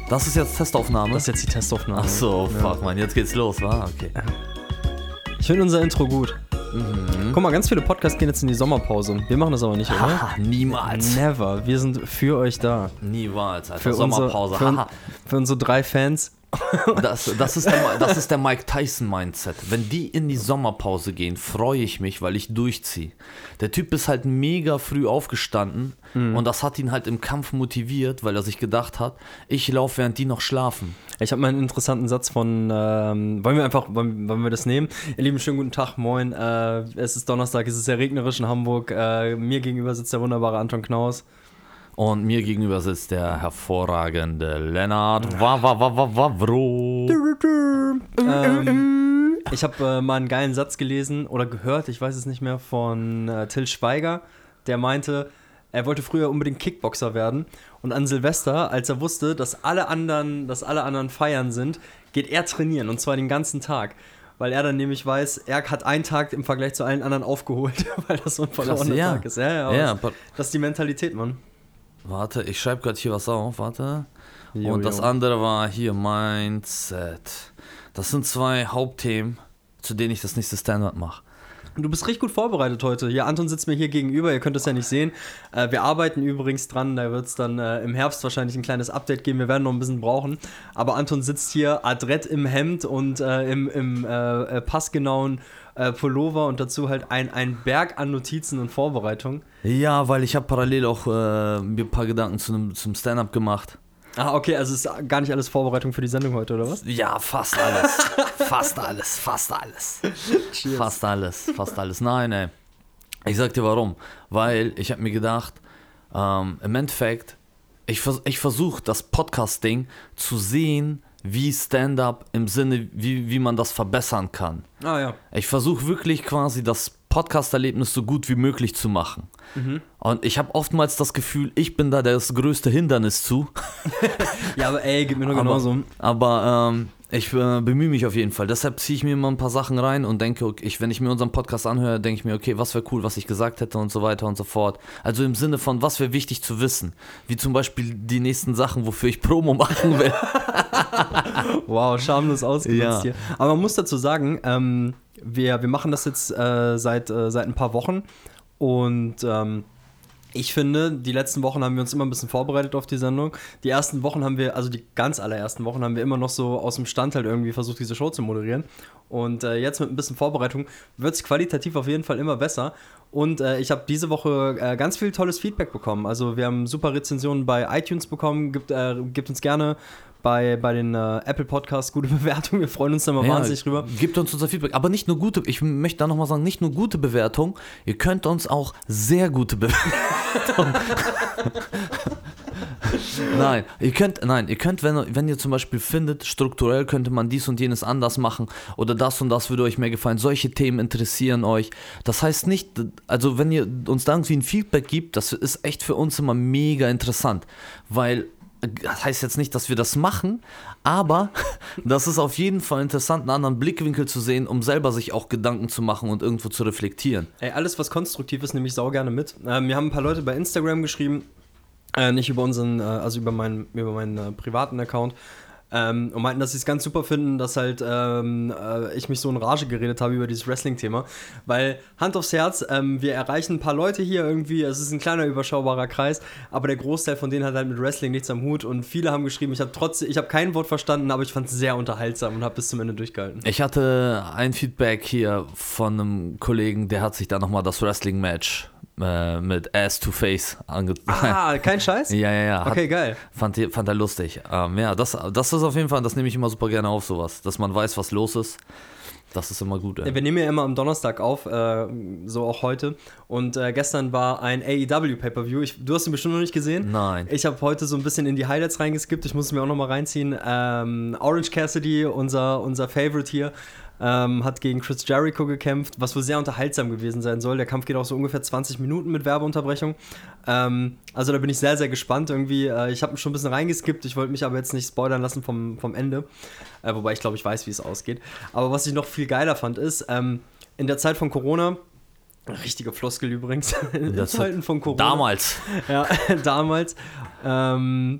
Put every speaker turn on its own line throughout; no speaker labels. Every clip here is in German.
Das ist jetzt Testaufnahme?
Das ist jetzt die Testaufnahme.
Ach so, fuck, man, jetzt geht's los, wa? Okay.
Ich finde unser Intro gut. Guck mal, ganz viele Podcasts gehen jetzt in die Sommerpause. Wir machen das aber nicht, oder?
Haha, niemals.
Never. Wir sind für euch da.
Niemals, Alter.
Für
Sommerpause,
für unsere 3 Fans.
Das ist der Mike Tyson-Mindset. Wenn die in die Sommerpause gehen, freue ich mich, weil ich durchziehe. Der Typ ist halt mega früh aufgestanden und das hat ihn halt im Kampf motiviert, weil er sich gedacht hat, ich laufe, während die noch schlafen.
Ich habe mal einen interessanten Satz von, wollen wir das nehmen? Ihr Lieben, schönen guten Tag, moin. Es ist Donnerstag, es ist sehr regnerisch in Hamburg. Mir gegenüber sitzt der wunderbare Anton Knaus.
Und mir gegenüber sitzt der hervorragende Lennart Wawro.
Ich habe mal einen geilen Satz gelesen oder gehört, ich weiß es nicht mehr, von Till Schweiger, der meinte, er wollte früher unbedingt Kickboxer werden und an Silvester, als er wusste, dass alle anderen feiern sind, geht er trainieren und zwar den ganzen Tag. Weil er dann nämlich weiß, er hat einen Tag im Vergleich zu allen anderen aufgeholt, weil das so ein verlorener Tag ist. Das ist die Mentalität, Mann.
Warte, ich schreibe gerade hier was auf, warte.
Jo,
und das andere war hier Mindset. Das sind 2 Hauptthemen, zu denen ich das nächste Stand-up mache.
Du bist richtig gut vorbereitet heute. Ja, Anton sitzt mir hier gegenüber, ihr könnt es ja nicht sehen. Wir arbeiten übrigens dran, da wird es dann im Herbst wahrscheinlich ein kleines Update geben. Wir werden noch ein bisschen brauchen. Aber Anton sitzt hier adrett im Hemd und im passgenauen Pullover und dazu halt ein Berg an Notizen und Vorbereitungen.
Ja, weil ich habe parallel auch mir ein paar Gedanken zum Stand-up gemacht.
Ah, okay, also ist gar nicht alles Vorbereitung für die Sendung heute, oder was?
Ja, fast alles. Fast alles.
Cheers.
Fast alles. Nein, ey. Ich sag dir warum. Weil ich habe mir gedacht, im Endeffekt, ich versuche das Podcast-Ding zu sehen, wie Stand-up im Sinne, wie man das verbessern kann.
Ah ja.
Ich versuche wirklich quasi das Podcast-Erlebnis so gut wie möglich zu machen. Und ich habe oftmals das Gefühl, ich bin da das größte Hindernis zu.
Ja, aber ey, gib mir nur genauso.
Aber ich bemühe mich auf jeden Fall. Deshalb ziehe ich mir immer ein paar Sachen rein und denke, okay, wenn ich mir unseren Podcast anhöre, denke ich mir, okay, was wäre cool, was ich gesagt hätte und so weiter und so fort. Also im Sinne von, was wäre wichtig zu wissen. Wie zum Beispiel die nächsten Sachen, wofür ich Promo machen will.
Wow, schamlos ausgenutzt
Ja.
hier. Aber man muss dazu sagen, wir machen das jetzt seit ein paar Wochen und ich finde, die letzten Wochen haben wir uns immer ein bisschen vorbereitet auf die Sendung. Die ersten Wochen haben wir, also die ganz allerersten Wochen haben wir immer noch so aus dem Stand halt irgendwie versucht, diese Show zu moderieren. Und jetzt mit ein bisschen Vorbereitung wird es qualitativ auf jeden Fall immer besser. Und ich habe diese Woche ganz viel tolles Feedback bekommen. Also wir haben super Rezensionen bei iTunes bekommen. Gibt uns gerne bei den Apple Podcasts gute Bewertungen. Wir freuen uns da mal wahnsinnig drüber.
Gebt uns unser Feedback. Aber nicht nur gute, ich möchte da nochmal sagen, nicht nur gute Bewertungen, ihr könnt uns auch sehr gute Bewertungen. Nein, ihr könnt, wenn ihr zum Beispiel findet, strukturell könnte man dies und jenes anders machen oder das und das würde euch mehr gefallen, solche Themen interessieren euch. Das heißt nicht, also wenn ihr uns da irgendwie ein Feedback gibt, das ist echt für uns immer mega interessant, weil das heißt jetzt nicht, dass wir das machen, aber das ist auf jeden Fall interessant, einen anderen Blickwinkel zu sehen, um selber sich auch Gedanken zu machen und irgendwo zu reflektieren.
Ey, alles was konstruktiv ist, nehme ich sau gerne mit. Mir haben ein paar Leute bei Instagram geschrieben, nicht über unseren, also über meinen privaten Account, und meinten, dass sie es ganz super finden, dass halt ich mich so in Rage geredet habe über dieses Wrestling-Thema, weil Hand aufs Herz, wir erreichen ein paar Leute hier irgendwie, es ist ein kleiner überschaubarer Kreis, aber der Großteil von denen hat halt mit Wrestling nichts am Hut und viele haben geschrieben, ich habe kein Wort verstanden, aber ich fand es sehr unterhaltsam und habe bis zum Ende durchgehalten.
Ich hatte ein Feedback hier von einem Kollegen, der hat sich da nochmal das Wrestling-Match mit Ass to Face angezeigt.
Ah, kein Scheiß?
Ja.
Okay, geil.
Fand er lustig. Ja, das ist auf jeden Fall, das nehme ich immer super gerne auf, sowas. Dass man weiß, was los ist. Das ist immer gut, ey.
Wir nehmen ja immer am Donnerstag auf, so auch heute. Und gestern war ein AEW Pay-Per-View. Du hast ihn bestimmt noch nicht gesehen.
Nein.
Ich habe heute so ein bisschen in die Highlights reingeskippt. Ich muss es mir auch noch mal reinziehen. Orange Cassidy, unser Favorite hier, hat gegen Chris Jericho gekämpft, was wohl sehr unterhaltsam gewesen sein soll. Der Kampf geht auch so ungefähr 20 Minuten mit Werbeunterbrechung. Also da bin ich sehr, sehr gespannt irgendwie. Ich habe schon ein bisschen reingeskippt, ich wollte mich aber jetzt nicht spoilern lassen vom Ende. Wobei ich glaube, ich weiß, wie es ausgeht. Aber was ich noch viel geiler fand, ist, in der Zeit von Corona, richtige Floskel übrigens, in Zeiten von Corona.
Damals.
Ja, damals.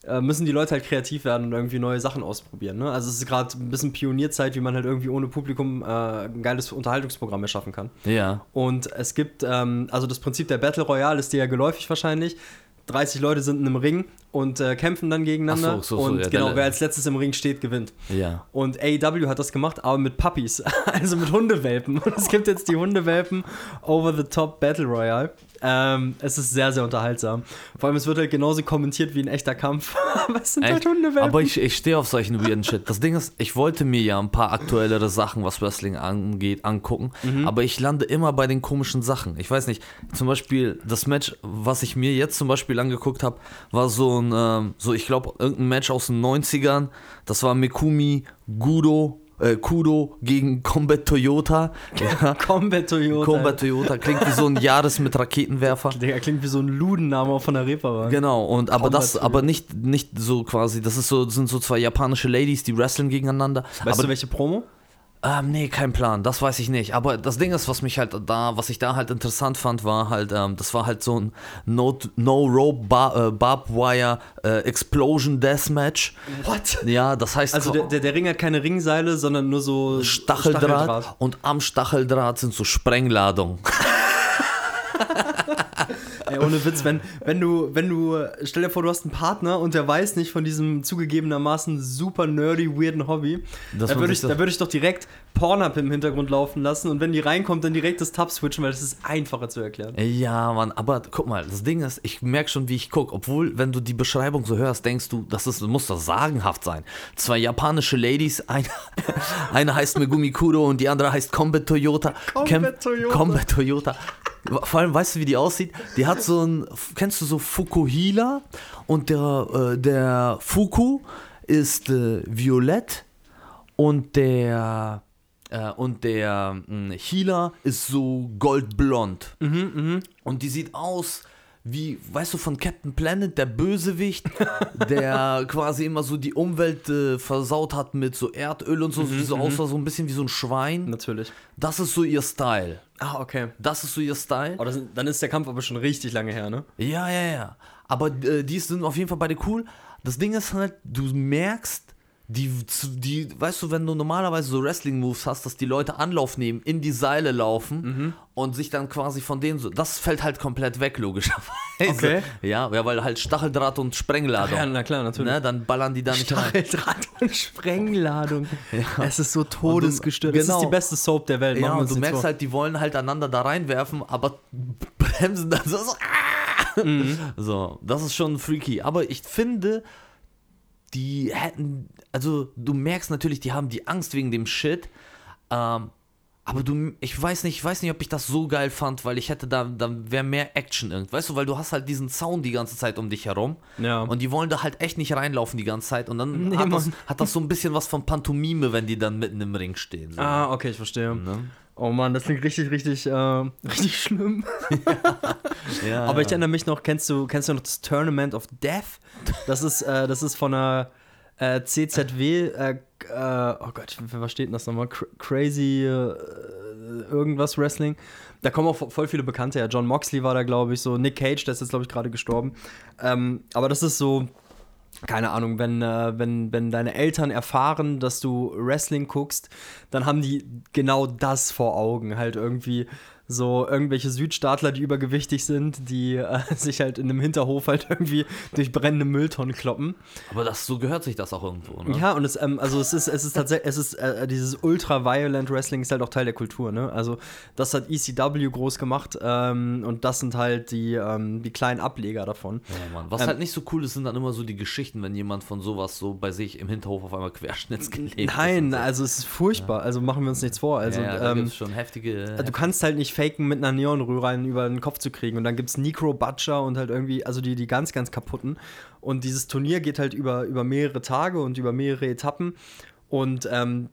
müssen die Leute halt kreativ werden und irgendwie neue Sachen ausprobieren. Ne? Also es ist gerade ein bisschen Pionierzeit, wie man halt irgendwie ohne Publikum ein geiles Unterhaltungsprogramm erschaffen kann.
Ja.
Und es gibt, also das Prinzip der Battle Royale ist dir ja geläufig wahrscheinlich. 30 Leute sind in einem Ring und kämpfen dann gegeneinander. Und
ja,
genau, wer als letztes im Ring steht, gewinnt.
Ja.
Und AEW hat das gemacht, aber mit Puppies, also mit Hundewelpen. Und es gibt jetzt die Hundewelpen Over the Top Battle Royale. Es ist sehr, sehr unterhaltsam. Vor allem, es wird halt genauso kommentiert wie ein echter Kampf. Aber es sind halt Hundewelpen.
Aber ich stehe auf solchen weirden Shit. Das Ding ist, ich wollte mir ja ein paar aktuellere Sachen, was Wrestling angeht, angucken. Aber ich lande immer bei den komischen Sachen. Ich weiß nicht, zum Beispiel das Match, was ich mir jetzt zum Beispiel angeguckt habe, war so ein, ich glaube, irgendein Match aus den 90ern. Das war Mikumi Kudo gegen Combat Toyota. Ja.
Combat
Toyota klingt wie so ein Jahres mit Raketenwerfer.
Der klingt wie so ein Ludenname von der Reeperbahn.
Genau, aber nicht so quasi, sind so zwei japanische Ladies, die wrestlen gegeneinander.
Weißt du, welche Promo?
Nee, kein Plan, das weiß ich nicht. Aber das Ding ist, was ich da halt interessant fand, war halt, das war halt so ein No-Rope Barbed Wire Explosion Deathmatch.
What?
Ja, das heißt...
Also der Ring hat keine Ringseile, sondern nur so
Stacheldraht. Und am Stacheldraht sind so Sprengladungen.
Ey, ohne Witz, wenn du, stell dir vor, du hast einen Partner und der weiß nicht von diesem zugegebenermaßen super nerdy, weirden Hobby, da würde ich doch direkt Pornhub im Hintergrund laufen lassen und wenn die reinkommt, dann direkt das Tab switchen, weil das ist einfacher zu erklären.
Ja, Mann, aber guck mal, das Ding ist, ich merke schon, wie ich gucke, obwohl, wenn du die Beschreibung so hörst, denkst du, muss das sagenhaft sein. Zwei japanische Ladies, eine heißt Megumi Kudo und die andere heißt Combat Toyota. Combat Toyota. Vor allem, weißt du, wie die aussieht? Die hat kennst du so Fukuhila? Und der Fuku ist violett und der Healer ist so goldblond. Und die sieht aus wie, weißt du, von Captain Planet, der Bösewicht, der quasi immer so die Umwelt versaut hat mit so Erdöl und so, so aussah so ein bisschen wie so ein Schwein.
Natürlich.
Das ist so ihr Style.
Ah, okay.
Das ist so ihr Style.
Aber dann ist der Kampf aber schon richtig lange her, ne?
Ja. Aber die sind auf jeden Fall beide cool. Das Ding ist halt, du merkst, die, weißt du, wenn du normalerweise so Wrestling-Moves hast, dass die Leute Anlauf nehmen, in die Seile laufen und sich dann quasi von denen so, das fällt halt komplett weg, logischerweise.
Okay.
Ja, weil halt Stacheldraht und Sprengladung.
Ja, na klar, natürlich.
Ne, dann ballern die da nicht rein.
Stacheldraht und Sprengladung. Ja. Es ist so todesgestört.
Genau.
Das ist die beste Soap der Welt.
Ja, und du merkst halt, die wollen halt einander da reinwerfen, aber bremsen dann so. So, das ist schon freaky. Aber ich finde, die hätten, also du merkst natürlich, die haben die Angst wegen dem Shit, aber ich weiß nicht, ob ich das so geil fand, weil ich hätte da wäre mehr Action irgendwie, weißt du, weil du hast halt diesen Sound die ganze Zeit um dich herum und die wollen da halt echt nicht reinlaufen die ganze Zeit und dann hat das so ein bisschen was von Pantomime, wenn die dann mitten im Ring stehen. So.
Ah, okay, ich verstehe. Ne? Oh Mann, das klingt richtig, richtig schlimm. Ja. Aber ich erinnere mich noch, kennst du noch das Tournament of Death? Das ist von einer CZW, oh Gott, was steht denn das nochmal? Crazy irgendwas Wrestling. Da kommen auch voll viele Bekannte her. John Moxley war da, glaube ich, so. Nick Cage, der ist jetzt, glaube ich, gerade gestorben. Aber das ist so, keine Ahnung, wenn deine Eltern erfahren, dass du Wrestling guckst, dann haben die genau das vor Augen. Halt irgendwie so irgendwelche Südstaatler, die übergewichtig sind, die sich halt in einem Hinterhof halt irgendwie durch brennende Mülltonnen kloppen.
Aber so gehört sich das auch irgendwo, ne?
Ja, und es ist tatsächlich, dieses ultra-violent Wrestling ist halt auch Teil der Kultur, ne? Also das hat ECW groß gemacht und das sind halt die kleinen Ableger davon.
Ja, Mann. Was halt nicht so cool ist, sind dann immer so die Geschichten, wenn jemand von sowas so bei sich im Hinterhof auf einmal querschnittsgelähmt ist.
Nein, also es ist furchtbar, also machen wir uns nichts vor. Also,
da gibt's schon heftige...
Du kannst halt nicht faken, mit einer Neonröhre einen über den Kopf zu kriegen und dann gibt's Necro Butcher und halt irgendwie, also die ganz, ganz kaputten und dieses Turnier geht halt über mehrere Tage und über mehrere Etappen und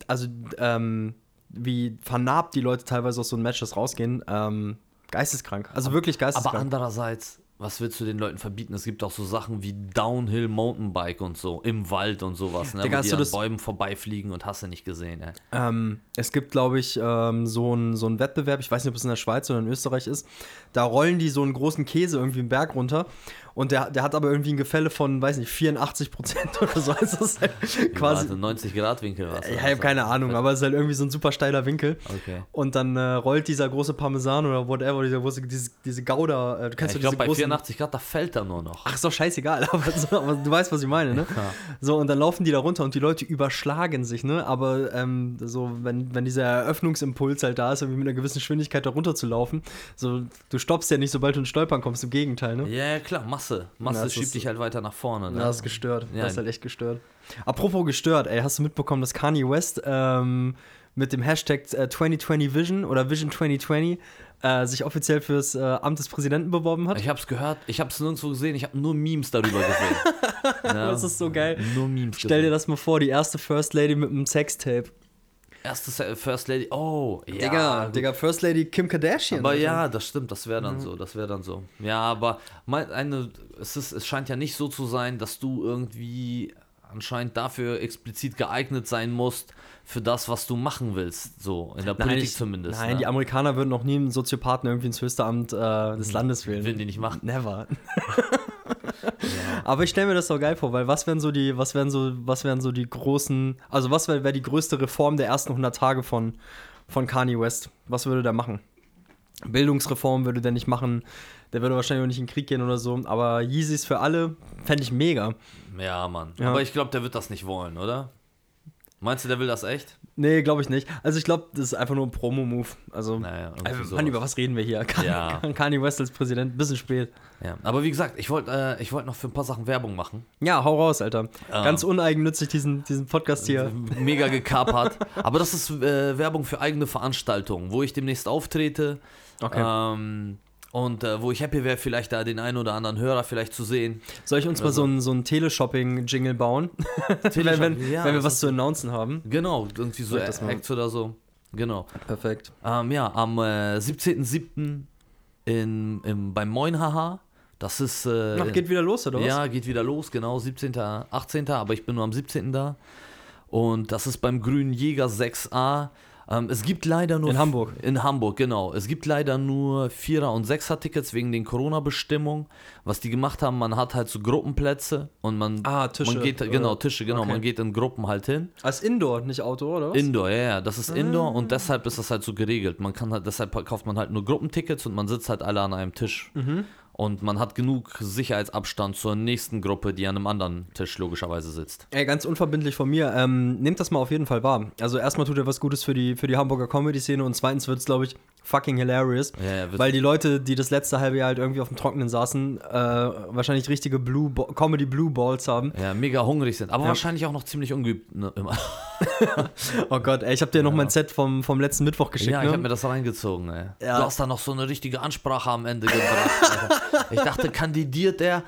wie vernarbt die Leute teilweise aus so Matches rausgehen, geisteskrank, also wirklich geisteskrank.
Aber andererseits, was willst du den Leuten verbieten? Es gibt auch so Sachen wie Downhill Mountainbike und so, im Wald und sowas, ne?
Digga,
wo die an Bäumen vorbeifliegen und hast du nicht gesehen, ey.
Es gibt, glaube ich, so einen Wettbewerb, ich weiß nicht, ob es in der Schweiz oder in Österreich ist, da rollen die so einen großen Käse irgendwie einen Berg runter Und der hat aber irgendwie ein Gefälle von, weiß nicht, 84% oder so. Also das ist halt quasi.
Also 90-Grad-Winkel war es.
Ja, ich habe keine Ahnung, aber es ist halt irgendwie so ein super steiler Winkel.
Okay.
Und dann rollt dieser große Parmesan oder whatever, diese Gouda, du kennst
Ich
ja
glaube,
diese
bei
großen.
84 Grad, da fällt er nur noch.
Ach, ist doch scheißegal, aber du weißt, was ich meine, ne?
Ja.
So, und dann laufen die da runter und die Leute überschlagen sich, ne? Aber so, wenn dieser Eröffnungsimpuls halt da ist, irgendwie mit einer gewissen Geschwindigkeit da runter zu laufen, so, du stoppst ja nicht, sobald du ins Stolpern kommst, im Gegenteil, ne?
Ja, klar, Masse.
Ja, das
schiebt
ist-
dich halt weiter nach vorne. Ne?
Ja, das ist gestört.
Ja.
Das ist halt echt gestört. Apropos gestört, ey, hast du mitbekommen, dass Kanye West mit dem Hashtag 2020 Vision oder Vision 2020 sich offiziell fürs Amt des Präsidenten beworben hat?
Ich hab's gehört, ich hab's nirgendwo gesehen, ich habe nur Memes darüber gesehen. Ja,
Das ist so geil.
Nur Memes
Stell dir das mal vor, die erste First Lady mit einem Sextape.
Erste First Lady, oh, ja. gut.
Digga, First Lady Kim Kardashian.
Aber
Alter.
ja, das stimmt, das wäre dann so, das wäre dann so. Ja, aber es scheint ja nicht so zu sein, dass du irgendwie anscheinend dafür explizit geeignet sein musst für das, was du machen willst, so in der Politik zumindest.
Nein,
ne?
die Amerikaner würden noch nie einen Soziopathen irgendwie ins höchste Amt des Landes wählen.
Würden die nicht machen.
Never. Aber ich stelle mir das doch geil vor, weil was wären so die großen, also was wäre die größte Reform der ersten 100 Tage von Kanye West? Was würde der machen? Bildungsreform würde der nicht machen, der würde wahrscheinlich auch nicht in den Krieg gehen oder so, aber Yeezys für alle fände ich mega.
Ja, Mann.
Ja.
Aber ich glaube, der wird das nicht wollen, oder? Meinst du, der will das echt?
Nee, glaube ich nicht. Also ich glaube, das ist einfach nur ein Promo-Move. Also,
Naja, irgendwie
Mann,
sowas.
über was reden wir hier?
Ja.
Kanye West als Präsident, bisschen spät.
Ja. Aber wie gesagt, ich wollte noch für ein paar Sachen Werbung machen.
Ja, hau raus, Alter. Ganz uneigennützig diesen Podcast hier.
Mega gekapert. Aber das ist Werbung für eigene Veranstaltungen, wo ich demnächst auftrete.
Okay.
Und wo ich happy wäre, vielleicht da den einen oder anderen Hörer vielleicht zu sehen.
Soll ich uns mal so ein Teleshopping-Jingle bauen? wenn
Ja,
wir
das
was
ist-
zu announcen haben.
Genau, irgendwie so
Soll ich das mal-
Acts oder so. Genau.
Perfekt.
Ja, am 17.07. Beim Moin Haha. Das ist.
Geht wieder los, oder was?
Ja, geht wieder los, genau. 17., 18., aber ich bin nur am 17. da. Und das ist beim Grünen Jäger 6a. Es gibt leider nur.
In Hamburg.
In Hamburg, genau. Es gibt leider nur 4er- und 6er-Tickets wegen den Corona-Bestimmungen. Was die gemacht haben, man hat halt so Gruppenplätze und man.
Tische.
Man geht, genau, Tische, genau.
Okay.
Man geht in Gruppen halt hin.
Als Indoor, nicht Outdoor, oder was?
Indoor, ja, das ist Indoor und deshalb ist das halt so geregelt. Man kann halt, deshalb kauft man halt nur Gruppentickets und man sitzt halt alle an einem Tisch. Und man hat genug Sicherheitsabstand zur nächsten Gruppe, die an einem anderen Tisch logischerweise sitzt.
Ey, ganz unverbindlich von mir, nehmt das mal auf jeden Fall wahr. Also erstmal tut er was Gutes für die Hamburger Comedy-Szene und zweitens wird es, glaube ich, fucking hilarious.
Ja,
weil die Leute, die das letzte halbe Jahr halt irgendwie auf dem Trockenen saßen, wahrscheinlich richtige Comedy Blue Balls haben.
Ja, mega hungrig sind, aber
Ja.
wahrscheinlich auch noch ziemlich ungeübt. Ne, immer.
Oh Gott, ey, ich habe dir noch mein Set vom letzten Mittwoch geschickt,
Ja, ich
ne?
habe mir das reingezogen, ey.
Ja.
Du hast da noch so eine richtige Ansprache am Ende gebracht. Alter. Ich dachte, kandidiert er?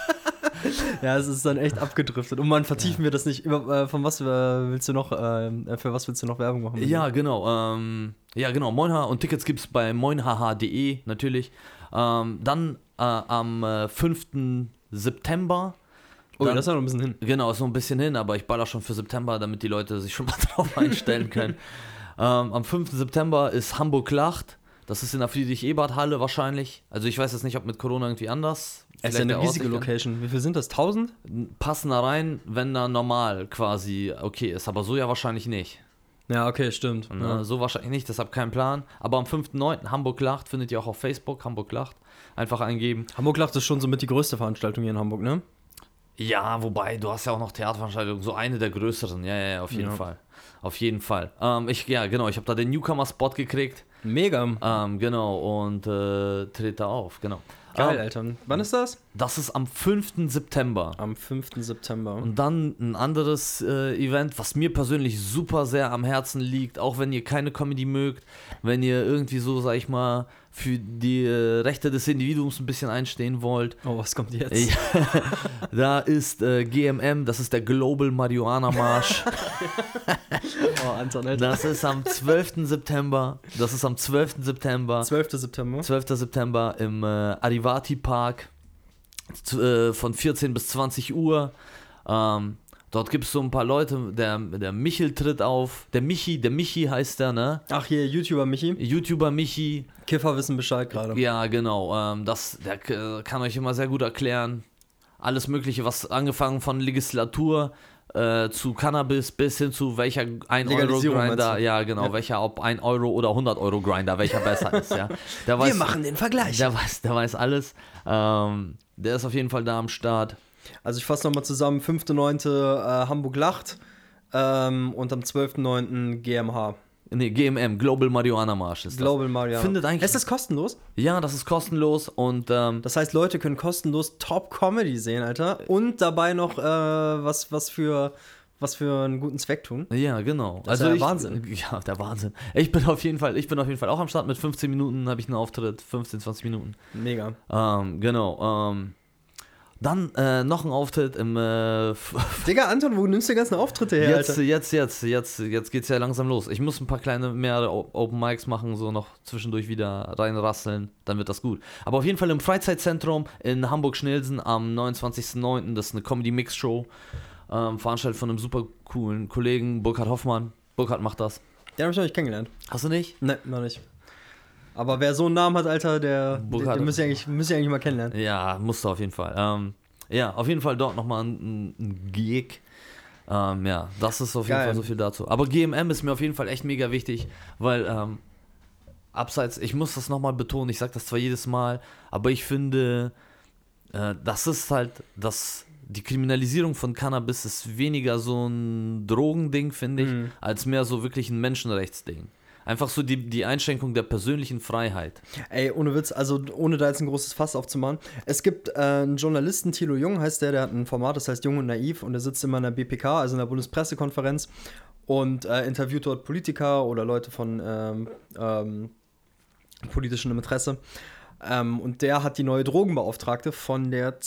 Ja, es ist dann echt abgedriftet. Und man vertiefen wir das nicht. Von was willst du noch, für was willst du noch Werbung machen?
Ja, genau. Moinhaha und Tickets gibt's bei moinhaha.de natürlich. Dann am 5. September.
Oh,
Dann-
das ist ja noch ein bisschen hin.
Genau, ist noch ein bisschen hin, aber ich baller schon für September, damit die Leute sich schon mal drauf einstellen können. Am 5. September ist Hamburg lacht. Das ist in der Friedrich-Ebert-Halle wahrscheinlich. Also ich weiß jetzt nicht, ob mit Corona irgendwie anders.
Es ist ja eine
der Ort
riesige
sich-
Location. Wie viel sind das? 1000?
Passen da rein, wenn da normal quasi okay ist. Aber so ja wahrscheinlich nicht.
Ja, okay, stimmt.
Ne?
Ja.
So wahrscheinlich nicht, deshalb kein Plan. Aber am 5.9. Hamburg lacht findet ihr auch auf Facebook. Hamburg lacht. Einfach eingeben.
Hamburg lacht ist schon so mit die größte Veranstaltung hier in Hamburg, ne?
Ja, wobei, du hast ja auch noch Theaterveranstaltungen, so eine der größeren. Ja, auf jeden
Ja.
Fall. Auf jeden Fall. Ich habe da den Newcomer-Spot gekriegt.
Mega.
Genau, und tritt da auf, genau.
Geil, Alter. Wann ist das?
Das ist am 5. September.
Am 5. September.
Und dann ein anderes Event, was mir persönlich super sehr am Herzen liegt, auch wenn ihr keine Comedy mögt, wenn ihr irgendwie so, sag ich mal, für die Rechte des Individuums ein bisschen einstehen wollt.
Oh, was kommt jetzt?
Ja, da ist GMM, das ist der Global Marihuana Marsch.
Oh, Anton, Alter.
Das ist am 12. September.
12. September.
12. September im Arivati Park von 14 bis 20 Uhr. Das Dort gibt es so ein paar Leute, der Michel tritt auf, der Michi heißt der, ne?
Ach, hier, YouTuber Michi. Kiffer wissen Bescheid gerade.
Ja, genau. Der kann euch immer sehr gut erklären. Alles Mögliche, was angefangen von Legislatur zu Cannabis bis hin zu welcher 1-Euro-Grinder, ja genau, welcher, ob 1 Euro oder 100 Euro Grinder, welcher besser ist, ja.
Wir machen den Vergleich.
Der weiß alles. Der ist auf jeden Fall da am Start.
Also ich fasse nochmal zusammen, 5.9. Hamburg lacht und am 12.9. GMH.
Nee, GMM, Global Marihuana Marsch ist
Global Marihuana.
Findet eigentlich.
Ist das kostenlos?
Ja, das ist kostenlos und
das heißt, Leute können kostenlos Top-Comedy sehen, Alter. Und dabei noch was für einen guten Zweck tun.
Ja, genau.
Das ist der Wahnsinn.
Ja, der Wahnsinn. Ich bin auf jeden Fall auch am Start. Mit 15 Minuten habe ich einen Auftritt. 15, 20 Minuten.
Mega.
Genau. Dann noch ein Auftritt im
Digga, Anton, wo nimmst du die ganzen Auftritte her, Alter?
Jetzt geht's ja langsam los. Ich muss ein paar kleine mehr Open Mics machen, so noch zwischendurch wieder reinrasseln, dann wird das gut. Aber auf jeden Fall im Freizeitzentrum in Hamburg-Schnelsen am 29.09. Das ist eine Comedy-Mix-Show, veranstaltet von einem super coolen Kollegen, Burkhard Hoffmann. Burkhard macht das.
Den habe ich noch nicht kennengelernt.
Hast du nicht?
Ne, noch nicht. Aber wer so einen Namen hat, Alter, den müsst ihr eigentlich mal kennenlernen.
Ja, musst du auf jeden Fall. Ja, auf jeden Fall dort nochmal ein Gig. Ja, das ist auf jeden Fall so viel dazu. Aber GMM ist mir auf jeden Fall echt mega wichtig, weil abseits, ich muss das nochmal betonen, ich sag das zwar jedes Mal, aber ich finde, das ist halt, die Kriminalisierung von Cannabis ist weniger so ein Drogending, finde ich, als mehr so wirklich ein Menschenrechtsding. Einfach so die Einschränkung der persönlichen Freiheit.
Ey, ohne Witz, also ohne da jetzt ein großes Fass aufzumachen. Es gibt einen Journalisten, Thilo Jung heißt der hat ein Format, das heißt Jung und Naiv, und der sitzt immer in der BPK, also in der Bundespressekonferenz, und interviewt dort Politiker oder Leute von politischem Interesse. Und der hat die neue Drogenbeauftragte von der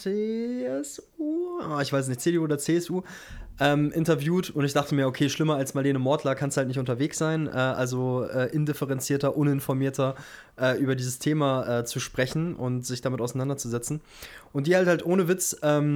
CSU, ich weiß nicht, CDU oder CSU, interviewt, und ich dachte mir, okay, schlimmer als Marlene Mortler kannst halt nicht unterwegs sein, also indifferenzierter, uninformierter über dieses Thema zu sprechen und sich damit auseinanderzusetzen. Und die halt ohne Witz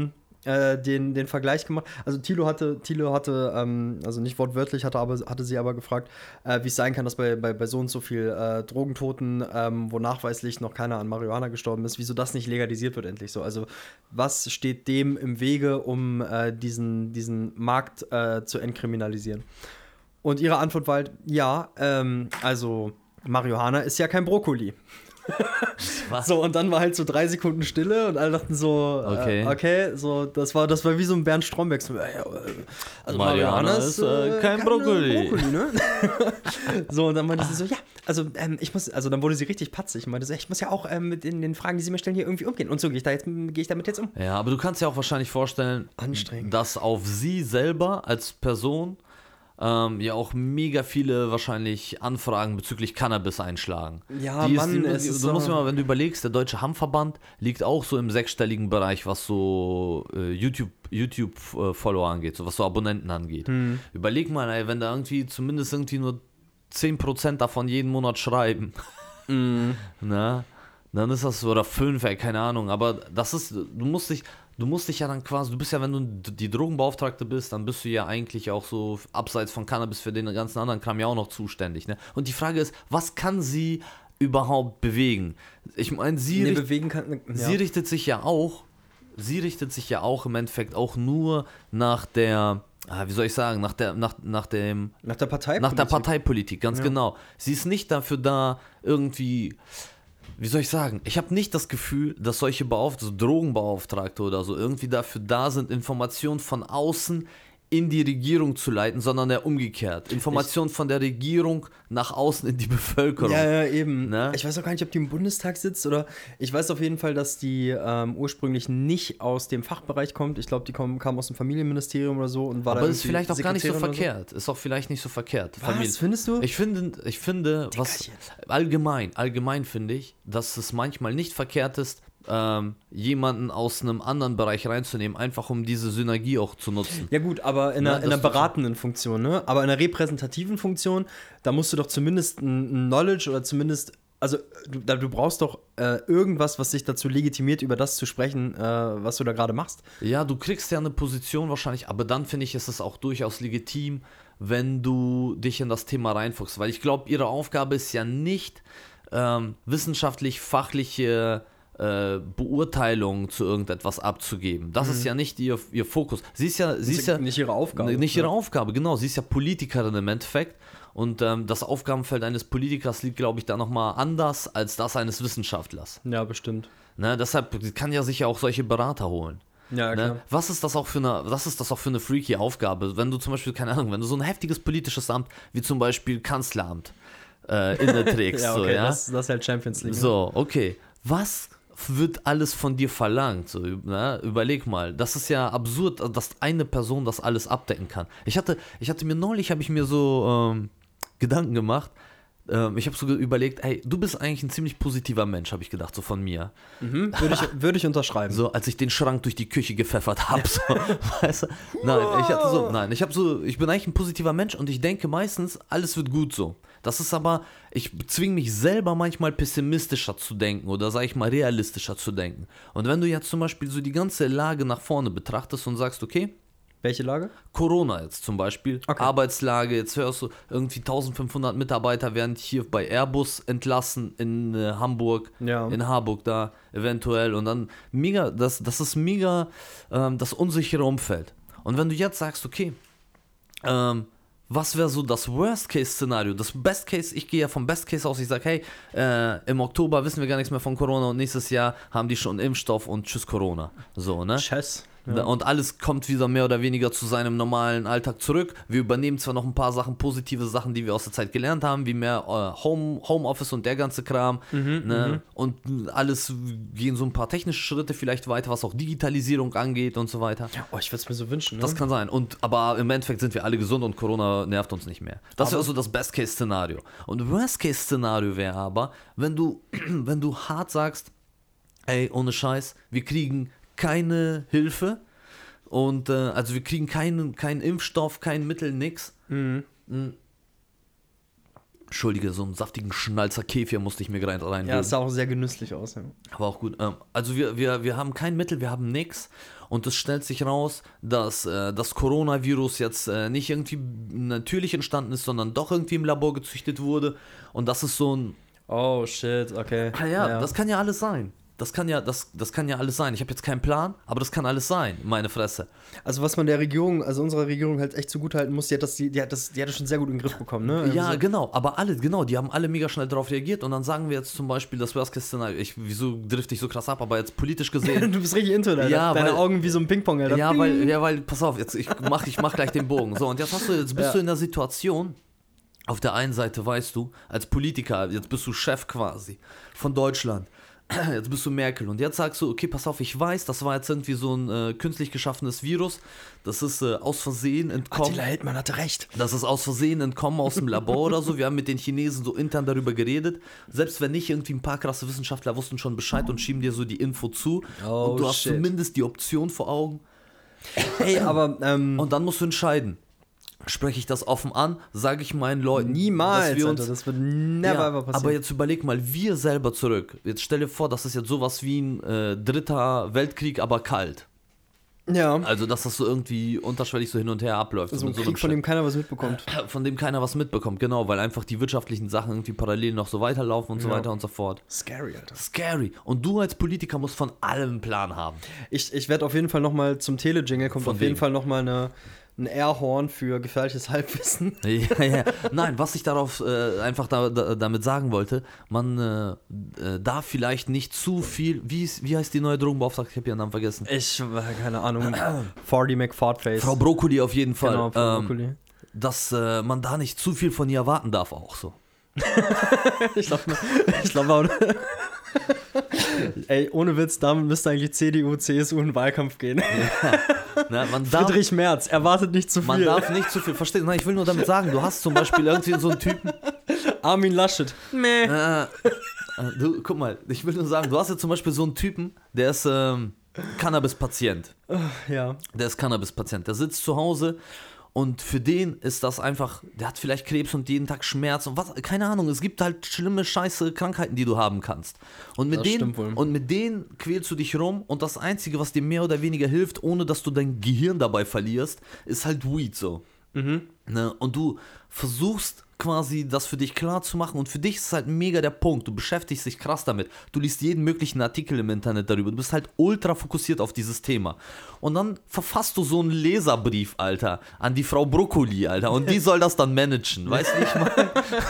den Vergleich gemacht. Also Thilo hatte also nicht wortwörtlich, hatte sie aber gefragt, wie es sein kann, dass bei so und so viel Drogentoten, wo nachweislich noch keiner an Marihuana gestorben ist, wieso das nicht legalisiert wird endlich so. Also was steht dem im Wege, um diesen Markt zu entkriminalisieren? Und ihre Antwort war halt, ja, also Marihuana ist ja kein Brokkoli.
Was?
So, und dann war halt so 3 Sekunden Stille und alle dachten so, okay, so, das war wie so ein Bernd Stromberg. So, also
Marihuana ist kein Brokkoli.
Ne? So, und dann meinte sie so, ja, also dann wurde sie richtig patzig. Ich meinte so, ich muss ja auch mit den Fragen, die sie mir stellen, hier irgendwie umgehen. Und so gehe ich damit jetzt um.
Ja, aber du kannst dir auch wahrscheinlich vorstellen, dass auf sie selber als Person ja auch mega viele wahrscheinlich Anfragen bezüglich Cannabis einschlagen.
Ja,
du musst mal, wenn du überlegst, der Deutsche Hanfverband liegt auch so im 6-stelligen Bereich, was so YouTube-Follower angeht, so was so Abonnenten angeht. Überleg mal, ey, wenn da zumindest nur 10% davon jeden Monat schreiben, na, dann ist das, oder 5, ey, keine Ahnung, aber das ist, du musst dich ja dann quasi, du bist ja, wenn du die Drogenbeauftragte bist, dann bist du ja eigentlich auch so abseits von Cannabis für den ganzen anderen Kram ja auch noch zuständig, ne? Und die Frage ist, was kann sie überhaupt bewegen? Ich meine, sie richtet sich ja auch im Endeffekt auch nur nach der, wie soll ich sagen, nach der Parteipolitik. Nach der Parteipolitik, ganz genau. Sie ist nicht dafür da, irgendwie, wie soll ich sagen, ich habe nicht das Gefühl, dass solche Drogenbeauftragte oder so irgendwie dafür da sind, Informationen von außen in die Regierung zu leiten, sondern eher umgekehrt. Informationen von der Regierung nach außen in die Bevölkerung.
Ja, eben. Ne? Ich weiß auch gar nicht, ob die im Bundestag sitzt oder ich weiß auf jeden Fall, dass die ursprünglich nicht aus dem Fachbereich kommt. Ich glaube, die kam aus dem Familienministerium oder so und war
aber ist vielleicht auch gar nicht so verkehrt. So. Ist auch vielleicht nicht so verkehrt.
Was, findest du?
Ich finde, was allgemein finde ich, dass es manchmal nicht verkehrt ist, jemanden aus einem anderen Bereich reinzunehmen, einfach um diese Synergie auch zu nutzen.
Ja gut, aber in einer beratenden Funktion, ne? Aber in einer repräsentativen Funktion, da musst du doch zumindest ein Knowledge oder zumindest Also du brauchst doch irgendwas, was dich dazu legitimiert, über das zu sprechen, was du da gerade machst.
Ja, du kriegst ja eine Position wahrscheinlich, aber dann finde ich, ist es auch durchaus legitim, wenn du dich in das Thema reinfuchst. Weil ich glaube, ihre Aufgabe ist ja nicht, wissenschaftlich, fachliche Beurteilungen zu irgendetwas abzugeben. Das ist ja nicht ihr Fokus. Sie ist ja
nicht ihre Aufgabe.
Nicht ihre Aufgabe, genau. Sie ist ja Politikerin im Endeffekt. Und das Aufgabenfeld eines Politikers liegt, glaube ich, da nochmal anders als das eines Wissenschaftlers.
Ja, bestimmt.
Ne, deshalb kann ja sich ja auch solche Berater holen.
Ja, klar.
Ne? Was ist das auch für eine freaky Aufgabe? Wenn du zum Beispiel, keine Ahnung, wenn du so ein heftiges politisches Amt wie zum Beispiel Kanzleramt inne trägst.
Ja, okay,
so, ja?
Das ist halt Champions League.
So, okay. Was wird alles von dir verlangt? So, ne? Überleg mal. Das ist ja absurd, dass eine Person das alles abdecken kann. Ich hatte mir neulich, so Gedanken gemacht. Ich habe so überlegt, ey, du bist eigentlich ein ziemlich positiver Mensch, habe ich gedacht, so von mir.
Würde ich unterschreiben.
So, als ich den Schrank durch die Küche gepfeffert habe. So, weißt du? Ich bin eigentlich ein positiver Mensch und ich denke meistens, alles wird gut so. Das ist aber, ich zwinge mich selber manchmal pessimistischer zu denken oder sage ich mal realistischer zu denken. Und wenn du jetzt zum Beispiel so die ganze Lage nach vorne betrachtest und sagst, okay,
welche Lage?
Corona jetzt zum Beispiel, okay. Arbeitslage, jetzt hörst du irgendwie 1500 Mitarbeiter werden hier bei Airbus entlassen in Hamburg, in Harburg da eventuell und dann das ist mega das unsichere Umfeld. Und wenn du jetzt sagst, okay, was wäre so das Worst-Case-Szenario? Das Best-Case, ich gehe ja vom Best-Case aus, ich sage, hey, im Oktober wissen wir gar nichts mehr von Corona und nächstes Jahr haben die schon Impfstoff und tschüss Corona. So, ne?
Tschüss.
Ja. Und alles kommt wieder mehr oder weniger zu seinem normalen Alltag zurück. Wir übernehmen zwar noch ein paar Sachen, positive Sachen, die wir aus der Zeit gelernt haben, wie mehr Homeoffice und der ganze Kram. Ne? Und alles gehen so ein paar technische Schritte vielleicht weiter, was auch Digitalisierung angeht und so weiter.
Ja, ich würde es mir so wünschen. Ne?
Das kann sein. Aber im Endeffekt sind wir alle gesund und Corona nervt uns nicht mehr. Das wäre so das Best-Case-Szenario. Und Worst-Case-Szenario wäre aber, wenn du hart sagst, ey, ohne Scheiß, wir kriegen keine Hilfe und also wir kriegen keinen Impfstoff, kein Mittel, nix. Entschuldige, so einen saftigen Schnalzer Kefir musste ich mir gerade rein.
Ja, das sah auch sehr genüsslich aus. Ja.
Aber auch gut. Also wir haben kein Mittel, wir haben nix und es stellt sich raus, dass das Coronavirus jetzt nicht irgendwie natürlich entstanden ist, sondern doch irgendwie im Labor gezüchtet wurde und das ist so ein...
Oh shit, okay.
Ja, das kann ja alles sein. Das kann ja alles sein. Ich habe jetzt keinen Plan, aber das kann alles sein, meine Fresse.
Also was man der Regierung, also unserer Regierung halt echt zugutehalten muss, die hat das schon sehr gut in den Griff bekommen, ne?
Ja, also, genau, aber die haben alle mega schnell darauf reagiert und dann sagen wir jetzt zum Beispiel das Worst-Case-Szenario, wieso drifte ich so krass ab, aber jetzt politisch gesehen.
Du bist richtig into, Alter. Ja, deine Augen wie so ein Ping-Pong, Alter.
Ja, weil, pass auf, jetzt ich mach gleich den Bogen. So, und jetzt bist du in der Situation, auf der einen Seite weißt du, als Politiker, jetzt bist du Chef quasi von Deutschland. Jetzt bist du Merkel und jetzt sagst du, okay, pass auf, ich weiß, das war jetzt irgendwie so ein künstlich geschaffenes Virus, das ist aus Versehen entkommen.
Attila Hildmann hatte recht.
Das ist aus Versehen entkommen aus dem Labor oder so, wir haben mit den Chinesen so intern darüber geredet, selbst wenn nicht, irgendwie ein paar krasse Wissenschaftler wussten schon Bescheid und schieben dir so die Info zu und du hast zumindest die Option vor Augen.
Hey, aber
und dann musst du entscheiden. Spreche ich das offen an, sage ich meinen Leuten,
niemals,
dass wir uns,
Alter, das wird never ever passieren.
Aber jetzt überleg mal, wir selber zurück. Jetzt stell dir vor, das ist jetzt sowas wie ein dritter Weltkrieg, aber kalt.
Ja.
Also, dass das so irgendwie unterschwellig so hin und her abläuft.
Also ein Krieg, von dem keiner was mitbekommt.
Von dem keiner was mitbekommt, genau, weil einfach die wirtschaftlichen Sachen irgendwie parallel noch so weiterlaufen und so weiter und so fort.
Scary, Alter.
Scary. Und du als Politiker musst von allem einen Plan haben.
Ich werde auf jeden Fall nochmal zum Tele-Jingle, kommt auf jeden Fall nochmal ein Airhorn für gefährliches Halbwissen.
Ja. Nein, was ich darauf einfach damit sagen wollte, man darf vielleicht nicht zu viel, wie heißt die neue Drogenbeauftragte? Ich habe ihren Namen vergessen.
Keine Ahnung. Farty McFartface.
Frau Brokkoli auf jeden Fall.
Genau, Frau Brokkoli.
Dass man da nicht zu viel von ihr erwarten darf auch so.
Ich glaube auch. Ey, ohne Witz, damit müsste eigentlich CDU, CSU in den Wahlkampf gehen.
Ja.
Friedrich Merz, erwartet nicht zu viel.
Man darf nicht zu viel, verstehst du? Nein, ich will nur damit sagen, du hast zum Beispiel irgendwie so einen Typen.
Armin Laschet.
Du, guck mal, ich will nur sagen, du hast ja zum Beispiel so einen Typen, der ist Cannabis-Patient.
Ja.
Der ist Cannabis-Patient. Der sitzt zu Hause Und für den ist das einfach, der hat vielleicht Krebs und jeden Tag Schmerz und was, keine Ahnung, es gibt halt schlimme, scheiße Krankheiten, die du haben kannst. Und mit denen quälst du dich rum und das Einzige, was dir mehr oder weniger hilft, ohne dass du dein Gehirn dabei verlierst, ist halt Weed so. Ne? Und du versuchst quasi das für dich klar zu machen und für dich ist halt mega der Punkt, du beschäftigst dich krass damit, du liest jeden möglichen Artikel im Internet darüber, du bist halt ultra fokussiert auf dieses Thema und dann verfasst du so einen Leserbrief, Alter, an die Frau Brokkoli, Alter, und die soll das dann managen, weißt du, wie ich meine?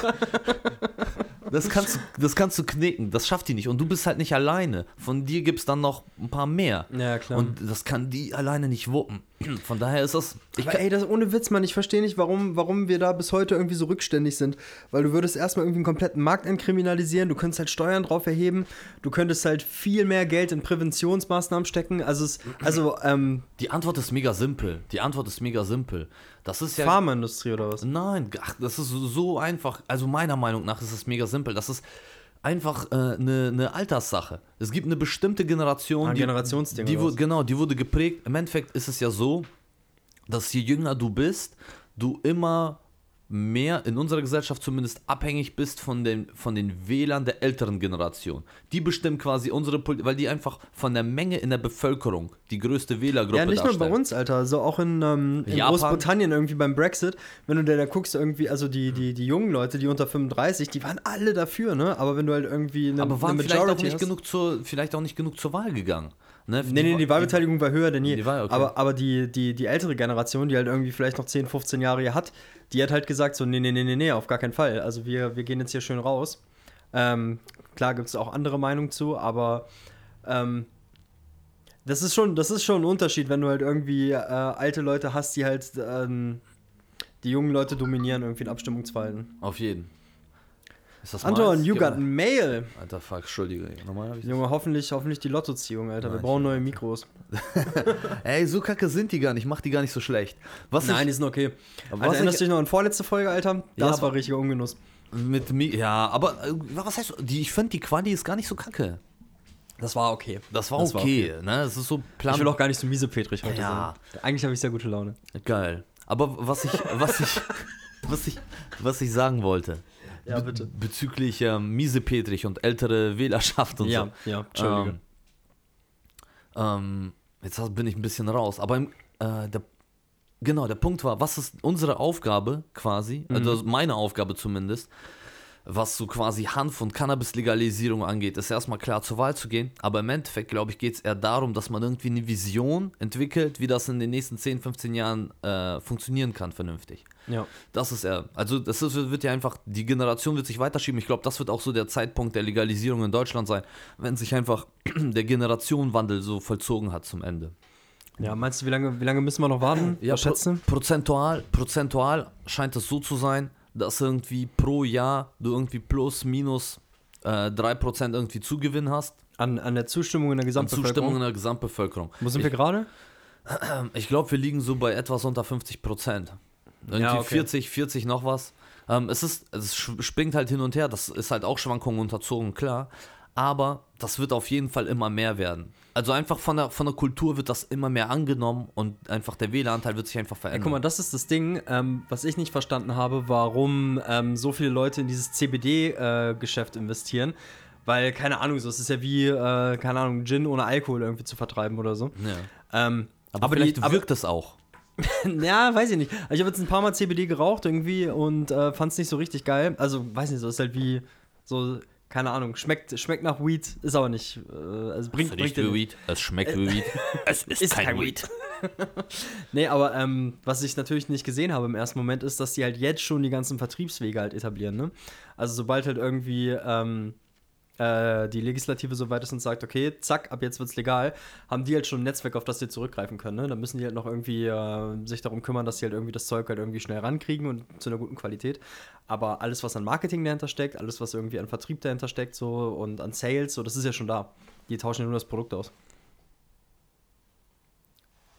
Das kannst du knicken, das schafft die nicht und du bist halt nicht alleine, von dir gibt es dann noch ein paar mehr.
Ja, klar.
Und das kann die alleine nicht wuppen. Von daher ist das...
Das ohne Witz, Mann, ich verstehe nicht, warum wir da bis heute irgendwie so rückständig sind. Weil du würdest erstmal irgendwie einen kompletten Markt entkriminalisieren, du könntest halt Steuern drauf erheben, du könntest halt viel mehr Geld in Präventionsmaßnahmen stecken.
Die Antwort ist mega simpel. Das ist ja...
Pharmaindustrie oder was?
Nein, das ist so einfach. Also meiner Meinung nach ist es mega simpel. Das ist einfach eine Alterssache. Es gibt eine bestimmte Generation,
Generationsding.
die wurde geprägt. Im Endeffekt ist es ja so, dass je jünger du bist, du immer mehr in unserer Gesellschaft zumindest abhängig bist von den Wählern der älteren Generation. Die bestimmen quasi unsere Politik, weil die einfach von der Menge in der Bevölkerung die größte Wählergruppe
darstellen. Ja, nicht nur bei uns, Alter, so auch in Großbritannien irgendwie beim Brexit, wenn du da guckst, irgendwie, also die jungen Leute, die unter 35, die waren alle dafür, ne? Aber wenn du halt irgendwie
eine Majority vielleicht auch nicht genug zur Wahl gegangen. Ne?
Nee, die Wahlbeteiligung war höher denn je.
Okay.
Aber die ältere Generation, die halt irgendwie vielleicht noch 10, 15 Jahre hier hat, die hat halt gesagt so, nee, auf gar keinen Fall. Also wir gehen jetzt hier schön raus. Klar gibt es auch andere Meinungen zu, aber das ist schon ein Unterschied, wenn du halt irgendwie alte Leute hast, die halt die jungen Leute dominieren irgendwie in Abstimmungsverhalten.
Auf jeden.
Anton, you got mail.
Alter, fuck, Entschuldige.
Junge, hoffentlich die Lottoziehung, Alter. Wir brauchen neue Mikros.
Ey, so kacke sind die gar nicht. Mach die gar nicht so schlecht.
Die sind okay. Alter, erinnerst du dich noch an vorletzte Folge, Alter? Das war richtiger Ungenuss.
Aber was heißt, ich finde, die Quali ist gar nicht so kacke.
Das war okay.
Das war okay. Ne? Das ist so
Ich will auch gar nicht so miesepetrig heute
sein.
Eigentlich habe ich sehr gute Laune.
Geil. Aber was ich sagen wollte,
ja, bitte.
Bezüglich miesepetrig und ältere Wählerschaft und so.
Ja, Entschuldige.
Jetzt bin ich ein bisschen raus, aber der Punkt war, was ist unsere Aufgabe quasi, also meine Aufgabe zumindest, was so quasi Hanf- und Cannabis-Legalisierung angeht, ist erstmal klar zur Wahl zu gehen, aber im Endeffekt, glaube ich, geht es eher darum, dass man irgendwie eine Vision entwickelt, wie das in den nächsten 10, 15 Jahren funktionieren kann vernünftig.
Ja.
Das ist wird ja einfach, die Generation wird sich weiterschieben. Ich glaube, das wird auch so der Zeitpunkt der Legalisierung in Deutschland sein, wenn sich einfach der Generationenwandel so vollzogen hat zum Ende.
Ja, meinst du, wie lange müssen wir noch warten?
Ja, prozentual scheint es so zu sein, dass irgendwie pro Jahr du irgendwie plus, minus 3% irgendwie Zugewinn hast.
An der Zustimmung in der Gesamtbevölkerung? Wo sind wir gerade?
Ich glaube, wir liegen so bei etwas unter 50%. Irgendwie 40 noch was. Es springt halt hin und her, das ist halt auch Schwankungen unterzogen, klar. Aber das wird auf jeden Fall immer mehr werden. Also einfach von der Kultur wird das immer mehr angenommen und einfach der Wähleranteil wird sich einfach verändern.
Ja, guck mal, das ist das Ding, was ich nicht verstanden habe, warum so viele Leute in dieses CBD-Geschäft investieren. Weil, keine Ahnung, so, es ist ja wie, keine Ahnung, Gin ohne Alkohol irgendwie zu vertreiben oder so.
Ja. Aber vielleicht wirkt es auch.
Ja, weiß ich nicht. Ich habe jetzt ein paar Mal CBD geraucht irgendwie und fand es nicht so richtig geil. Also, weiß nicht, so ist halt wie so, keine Ahnung, schmeckt nach Weed, ist aber nicht, also bringt
nicht wie Weed. Es schmeckt wie Weed. Es ist kein Weed.
Nee, aber was ich natürlich nicht gesehen habe im ersten Moment ist, dass die halt jetzt schon die ganzen Vertriebswege halt etablieren, ne? Also sobald halt irgendwie die Legislative so weit ist und sagt, okay, zack, ab jetzt wird's legal, haben die halt schon ein Netzwerk, auf das sie zurückgreifen können, ne? Dann müssen die halt noch irgendwie sich darum kümmern, dass sie halt irgendwie das Zeug halt irgendwie schnell rankriegen und zu einer guten Qualität. Aber alles, was an Marketing dahinter steckt, alles, was irgendwie an Vertrieb dahinter steckt so und an Sales, so, das ist ja schon da. Die tauschen ja nur das Produkt aus.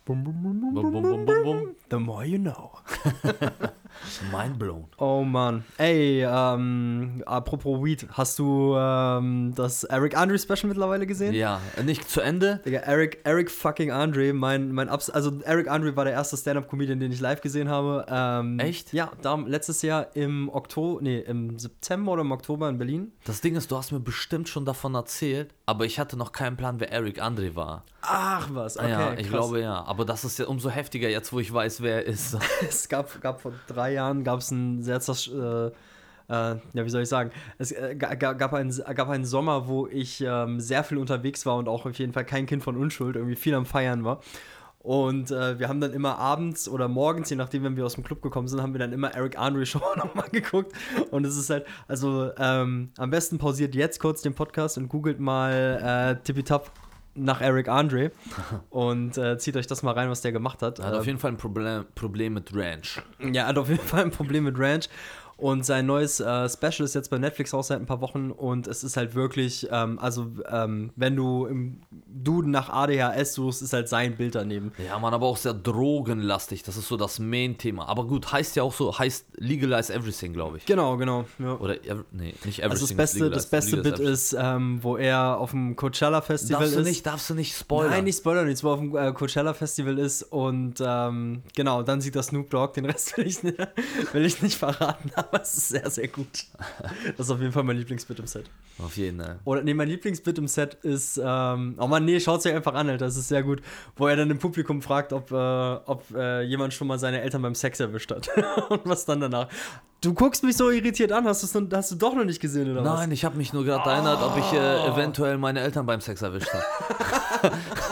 Bum, bum, bum, bum,
Bum, bum, bum, bum, bum.
The more you know.
Mind blown.
Oh Mann. Ey, apropos Weed, hast du das Eric Andre Special mittlerweile gesehen?
Ja, nicht zu Ende.
Digga, Eric fucking Andre, also Eric Andre war der erste Stand-Up-Comedian, den ich live gesehen habe.
Echt?
Ja, letztes Jahr im September oder im Oktober in Berlin.
Das Ding ist, du hast mir bestimmt schon davon erzählt, aber ich hatte noch keinen Plan, wer Eric Andre war.
Ach was, okay,
Ja, ich
krass.
glaube ja. Aber das ist ja umso heftiger jetzt, wo ich weiß, wer er ist.
Es gab vor 3 Jahren einen sehr wie soll ich sagen, es gab einen Sommer, wo ich sehr viel unterwegs war und auch auf jeden Fall kein Kind von Unschuld, irgendwie viel am Feiern war. Und wir haben dann immer abends oder morgens, je nachdem, wenn wir aus dem Club gekommen sind, haben wir dann immer Eric Andre Show nochmal geguckt. Und es ist halt, also am besten pausiert jetzt kurz den Podcast und googelt mal Tippitap nach Eric Andre und zieht euch das mal rein, was der gemacht hat.
Er hat auf jeden Fall ein Problem mit Ranch.
Ja, er hat auf jeden Fall ein Problem mit Ranch. Und sein neues Special ist jetzt bei Netflix raus seit ein paar Wochen und es ist halt wirklich, wenn du im Duden nach ADHS suchst, ist halt sein Bild daneben.
Ja, man, aber auch sehr drogenlastig. Das ist so das Main-Thema. Aber gut, heißt ja auch so, heißt Legalize Everything, glaube ich.
Genau. Ja.
Oder, nee, nicht Everything.
Also das beste Bit ist, wo er auf dem Coachella-Festival ist.
Darfst du nicht spoilern.
Nein, nicht spoilern, wo er auf dem Coachella-Festival ist und genau, dann sieht das Snoop Dogg, den Rest will ich nicht verraten, aber es ist sehr, sehr gut. Das ist auf jeden Fall mein Lieblingsbit im Set.
Auf jeden Fall.
Oder nee, mein Lieblingsbit im Set ist, oh Mann, nee, schaut's euch einfach an, Alter, das ist sehr gut, wo er dann im Publikum fragt, ob jemand schon mal seine Eltern beim Sex erwischt hat. Und was dann danach. Du guckst mich so irritiert an, hast du doch noch nicht gesehen, oder was?
Nein, ich habe mich nur gerade erinnert, ob ich eventuell meine Eltern beim Sex erwischt habe.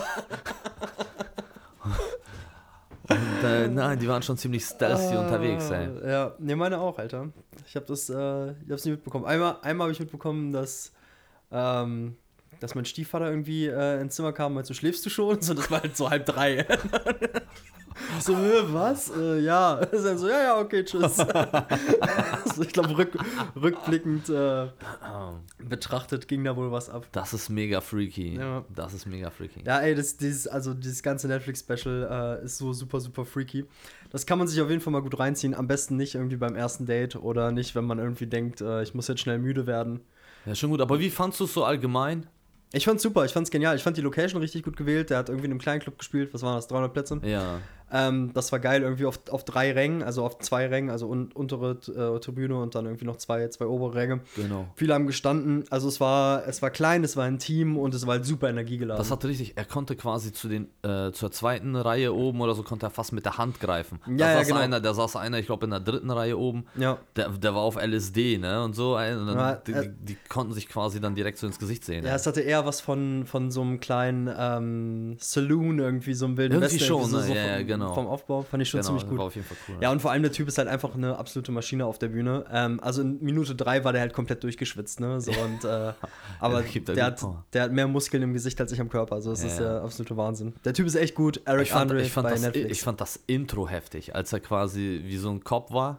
Und, nein, die waren schon ziemlich stealthy unterwegs, ey.
Ja, nee, meine auch, Alter. Ich hab's nicht mitbekommen. Einmal habe ich mitbekommen, dass mein Stiefvater irgendwie ins Zimmer kam und meinte, so, schläfst du schon? So, das war halt so 2:30. So, was? Ja. So, ja, okay, tschüss. Also, ich glaube, rückblickend betrachtet ging da wohl was ab.
Das ist mega freaky.
Ja.
Das ist mega freaky.
Ja, ey, dieses ganze Netflix-Special ist so super, super freaky. Das kann man sich auf jeden Fall mal gut reinziehen. Am besten nicht irgendwie beim ersten Date oder nicht, wenn man irgendwie denkt, ich muss jetzt schnell müde werden.
Ja, schon gut. Aber wie fandst du es so allgemein?
Ich fand's super, ich fand's genial. Ich fand die Location richtig gut gewählt. Der hat irgendwie in einem kleinen Club gespielt. Was waren das? 300 Plätze?
Ja.
Das war geil, irgendwie auf 3 Rängen, also auf 2 Rängen, also untere Tribüne und dann irgendwie noch zwei obere Ränge.
Genau.
Viele haben gestanden. Also es war klein, es war intim und es war halt super energiegeladen.
Das hat richtig, er konnte quasi zur zweiten Reihe oben oder so, konnte er fast mit der Hand greifen.
Ja, genau.
Da saß einer, ich glaube, in der dritten Reihe oben.
Ja.
Der war auf LSD, ne? Und so. Und dann,
Ja,
die konnten sich quasi dann direkt so ins Gesicht sehen.
Ja, es hatte eher was von so einem kleinen Saloon irgendwie, so einem wilden
Irgendwie
Westen.
schon,
so,
ne?
so
Ja, genau.
Vom Aufbau fand ich schon ziemlich gut.
War auf jeden Fall cool.
Ja, und vor allem der Typ ist halt einfach eine absolute Maschine auf der Bühne. Also in Minute 3 war der halt komplett durchgeschwitzt, ne? So, und, aber der hat mehr Muskeln im Gesicht als ich am Körper. Also das ist der absolute Wahnsinn. Der Typ ist echt gut. Eric Andre bei Netflix.
Ich fand das Intro heftig, als er quasi wie so ein Cop war.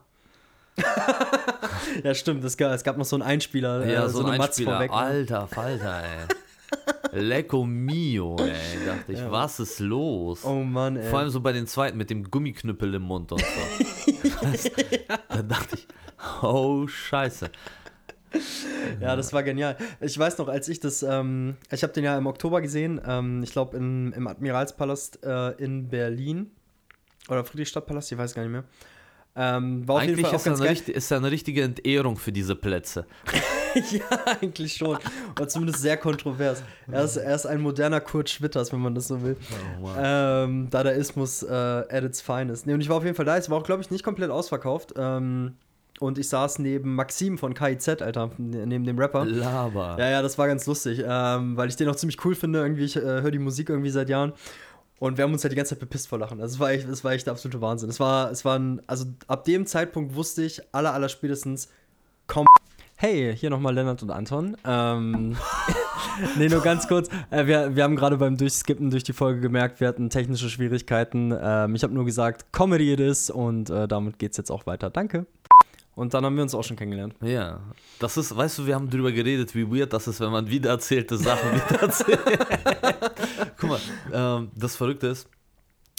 Ja, stimmt. Es gab noch so einen Einspieler.
Ja, so
eine
ein
Matz
Einspieler.
vorweg. Ne?
Alter Falter, ey. Lecco mio, ey. Dachte ich, was ist los?
Oh Mann, ey.
Vor allem so bei den zweiten mit dem Gummiknüppel im Mund und so. Da dachte ich, oh Scheiße.
Ja, das war genial. Ich weiß noch, als ich das, ich habe den ja im Oktober gesehen, ich glaube im Admiralspalast in Berlin oder Friedrichstadtpalast, ich weiß gar nicht mehr. War auf
Eigentlich
jeden Fall auch ganz geil.
ist ja eine richtige Entehrung für diese Plätze.
Ja, eigentlich schon. Oder zumindest sehr kontrovers. Er ist ein moderner Kurt Schwitters, wenn man das so will.
Oh, wow.
Dadaismus at its finest. Nee, und ich war auf jeden Fall da. Es war auch, glaube ich, nicht komplett ausverkauft. Und ich saß neben Maxim von KIZ, Alter, neben dem Rapper.
Laber.
Ja, das war ganz lustig, weil ich den auch ziemlich cool finde. Irgendwie, ich höre die Musik irgendwie seit Jahren. Und wir haben uns halt die ganze Zeit bepisst vor Lachen. Also es war echt der absolute Wahnsinn. Also ab dem Zeitpunkt wusste ich, aller spätestens, komm. Hey, hier nochmal Lennart und Anton. Nee, nur ganz kurz. Wir haben gerade beim Durchskippen durch die Folge gemerkt, wir hatten technische Schwierigkeiten. Ich habe nur gesagt, Comedy it is und damit geht's jetzt auch weiter. Danke. Und dann haben wir uns auch schon kennengelernt.
Ja, das ist, weißt du, wir haben drüber geredet, wie weird das ist, wenn man wiedererzählte Sachen wiedererzählt. Guck mal, das Verrückte ist,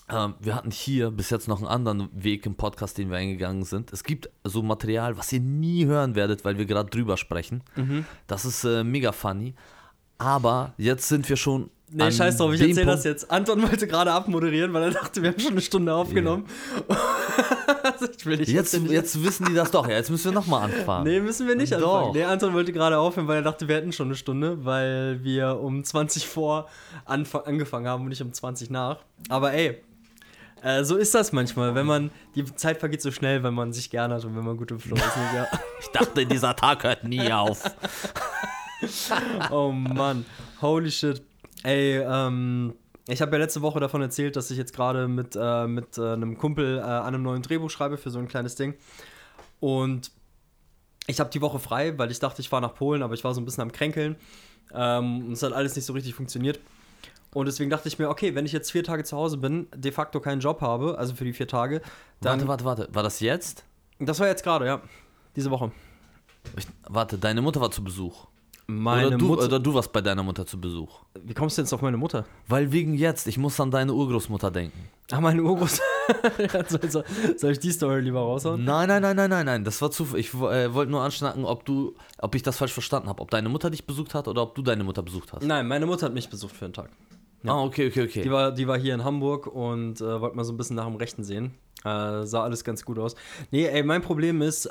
Wir hatten hier bis jetzt noch einen anderen Weg im Podcast, den wir eingegangen sind. Es gibt so Material, was ihr nie hören werdet, weil wir gerade drüber sprechen. Das ist mega funny. Aber jetzt sind wir schon.
Nee, scheiß drauf, ich erzähle das jetzt. Anton wollte gerade abmoderieren, weil er dachte, wir haben schon eine Stunde aufgenommen. Also ich will nicht
jetzt wissen die das doch. Ja, jetzt müssen wir nochmal anfangen.
Nee, müssen wir nicht anfangen.
Doch.
Nee, Anton wollte gerade aufhören, weil er dachte, wir hätten schon eine Stunde, weil wir um 20 vor angefangen haben und nicht um 20 nach. Aber ey, so ist das manchmal, die Zeit vergeht so schnell, wenn man sich gerne hat und wenn man gut im Flow ist. Ja.
Ich dachte, dieser Tag hört nie auf.
Oh Mann, holy shit. Ey, ich habe ja letzte Woche davon erzählt, dass ich jetzt gerade mit einem Kumpel an einem neuen Drehbuch schreibe für so ein kleines Ding. Und ich habe die Woche frei, weil ich dachte, ich fahre nach Polen, aber ich war so ein bisschen am Kränkeln. Und es hat alles nicht so richtig funktioniert. Und deswegen dachte ich mir, okay, wenn ich jetzt 4 Tage zu Hause bin, de facto keinen Job habe, also für die 4 Tage, dann...
Warte. War das jetzt?
Das war jetzt gerade, ja. Diese Woche.
Warte, deine Mutter war zu Besuch.
Meine
Mutter.
Mutter.
Oder du warst bei deiner Mutter zu Besuch.
Wie kommst du jetzt auf meine Mutter?
Weil wegen jetzt, ich muss an deine Urgroßmutter denken.
Ah, meine Urgroß. Soll ich die Story lieber raushauen?
Nein. Das war Zufall. Ich wollte nur anschnacken, ob ich das falsch verstanden habe. Ob deine Mutter dich besucht hat oder ob du deine Mutter besucht hast.
Nein, meine Mutter hat mich besucht für einen Tag. Ja.
Ah, okay.
Die war hier in Hamburg und wollte mal so ein bisschen nach dem Rechten sehen. Sah alles ganz gut aus. Nee, ey, mein Problem ist,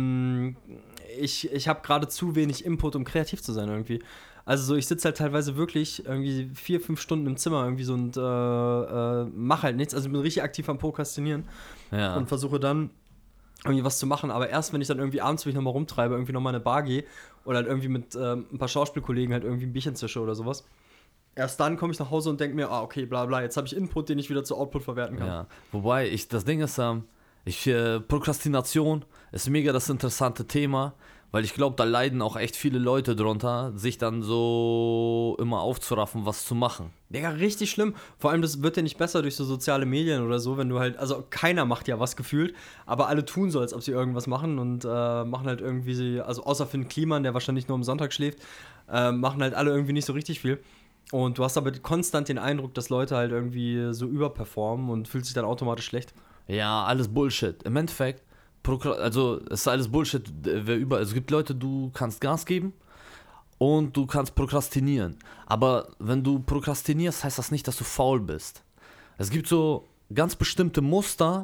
ich habe gerade zu wenig Input, um kreativ zu sein irgendwie. Also so, ich sitze halt teilweise wirklich irgendwie 4-5 Stunden im Zimmer irgendwie so und mache halt nichts. Also ich bin richtig aktiv am Prokrastinieren und versuche dann irgendwie was zu machen. Aber erst, wenn ich dann irgendwie abends, wenn ich nochmal rumtreibe, irgendwie nochmal in eine Bar gehe oder halt irgendwie mit ein paar Schauspielkollegen halt irgendwie ein Bierchen zische oder sowas, erst dann komme ich nach Hause und denke mir, okay, bla bla, jetzt habe ich Input, den ich wieder zu Output verwerten kann.
Ja, wobei, das Ding ist, Prokrastination ist mega das interessante Thema, weil ich glaube, da leiden auch echt viele Leute drunter, sich dann so immer aufzuraffen, was zu machen.
Ja, richtig schlimm. Vor allem, das wird ja nicht besser durch so soziale Medien oder so, wenn du halt, also keiner macht ja was gefühlt, aber alle tun so, als ob sie irgendwas machen und machen halt irgendwie, also außer Finn Kliman, der wahrscheinlich nur am Sonntag schläft, machen halt alle irgendwie nicht so richtig viel. Und du hast aber konstant den Eindruck, dass Leute halt irgendwie so überperformen und fühlt sich dann automatisch schlecht.
Ja, alles Bullshit. Im Endeffekt, also es ist alles Bullshit, also es gibt Leute, du kannst Gas geben und du kannst prokrastinieren. Aber wenn du prokrastinierst, heißt das nicht, dass du faul bist. Es gibt so ganz bestimmte Muster,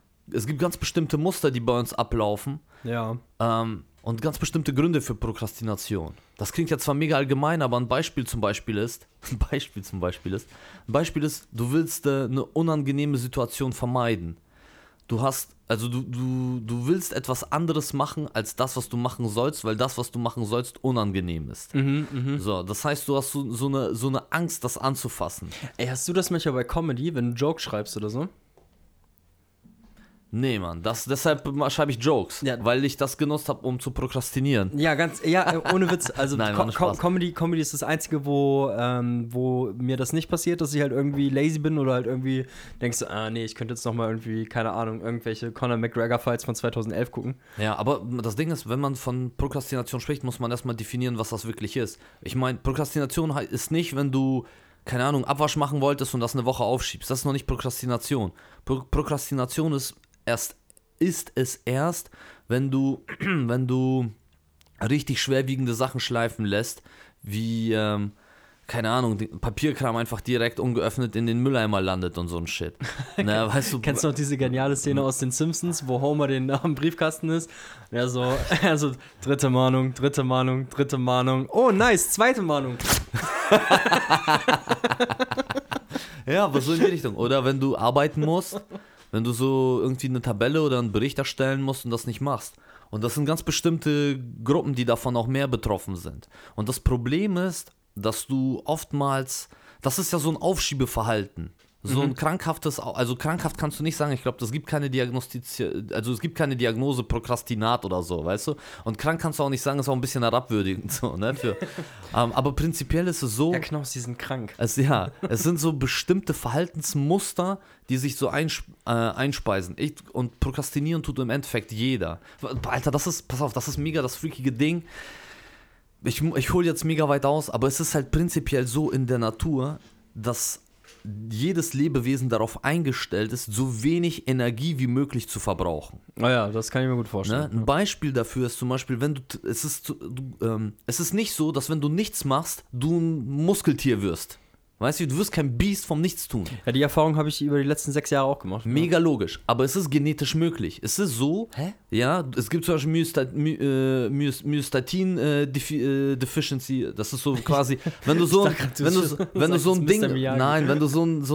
die bei uns ablaufen.
Ja.
Und ganz bestimmte Gründe für Prokrastination. Das klingt ja zwar mega allgemein, aber ein Beispiel zum Beispiel ist, du willst eine unangenehme Situation vermeiden. Du willst etwas anderes machen als das, was du machen sollst, weil das, was du machen sollst, unangenehm ist. So, das heißt, du hast so eine Angst, das anzufassen.
Ey, hast du das manchmal bei Comedy, wenn du Jokes schreibst oder so?
Nee, Mann, deshalb schreibe ich Jokes, weil ich das genutzt habe, um zu prokrastinieren.
Ja, ohne Witz. Also
Nein,
Comedy ist das Einzige, wo mir das nicht passiert, dass ich halt irgendwie lazy bin oder halt irgendwie denkst, nee, ich könnte jetzt nochmal irgendwie, keine Ahnung, irgendwelche Conor McGregor-Fights von 2011 gucken.
Ja, aber das Ding ist, wenn man von Prokrastination spricht, muss man erstmal definieren, was das wirklich ist. Ich meine, Prokrastination ist nicht, wenn du, keine Ahnung, Abwasch machen wolltest und das eine Woche aufschiebst. Das ist noch nicht Prokrastination. Prokrastination ist es erst, wenn du richtig schwerwiegende Sachen schleifen lässt, wie, keine Ahnung, Papierkram einfach direkt ungeöffnet in den Mülleimer landet und so ein Shit. Na, weißt du,
kennst du noch diese geniale Szene aus den Simpsons, wo Homer am Briefkasten ist? Er so, dritte Mahnung. Oh, nice, zweite Mahnung.
Ja, aber so in die Richtung. Oder wenn du arbeiten musst, wenn du so irgendwie eine Tabelle oder einen Bericht erstellen musst und das nicht machst. Und das sind ganz bestimmte Gruppen, die davon auch mehr betroffen sind. Und das Problem ist, dass du oftmals, das ist ja so ein Aufschiebeverhalten. So ein krankhaftes, also krankhaft kannst du nicht sagen, ich glaube, es gibt keine Diagnose Prokrastinat oder so, weißt du? Und krank kannst du auch nicht sagen, ist auch ein bisschen herabwürdigend, so, ne? Aber prinzipiell ist es so.
Herr Knops, die sind krank.
Es sind so bestimmte Verhaltensmuster, die sich so einspeisen. Und prokrastinieren tut im Endeffekt jeder. Alter, das ist mega das freakige Ding. Ich hole jetzt mega weit aus, aber es ist halt prinzipiell so in der Natur, dass jedes Lebewesen darauf eingestellt ist, so wenig Energie wie möglich zu verbrauchen.
Naja, das kann ich mir gut vorstellen.
Ne? Ein Beispiel dafür ist zum Beispiel, wenn es ist nicht so, dass wenn du nichts machst, du ein Muskeltier wirst. Weißt du wirst kein Biest vom Nichtstun.
Ja, die Erfahrung habe ich über die letzten 6 Jahre auch gemacht.
Mega logisch, aber es ist genetisch möglich. Es ist so, ja, es gibt zum Beispiel Myostatin-Deficiency, das ist so quasi, wenn du so ein Ding, nein, wenn du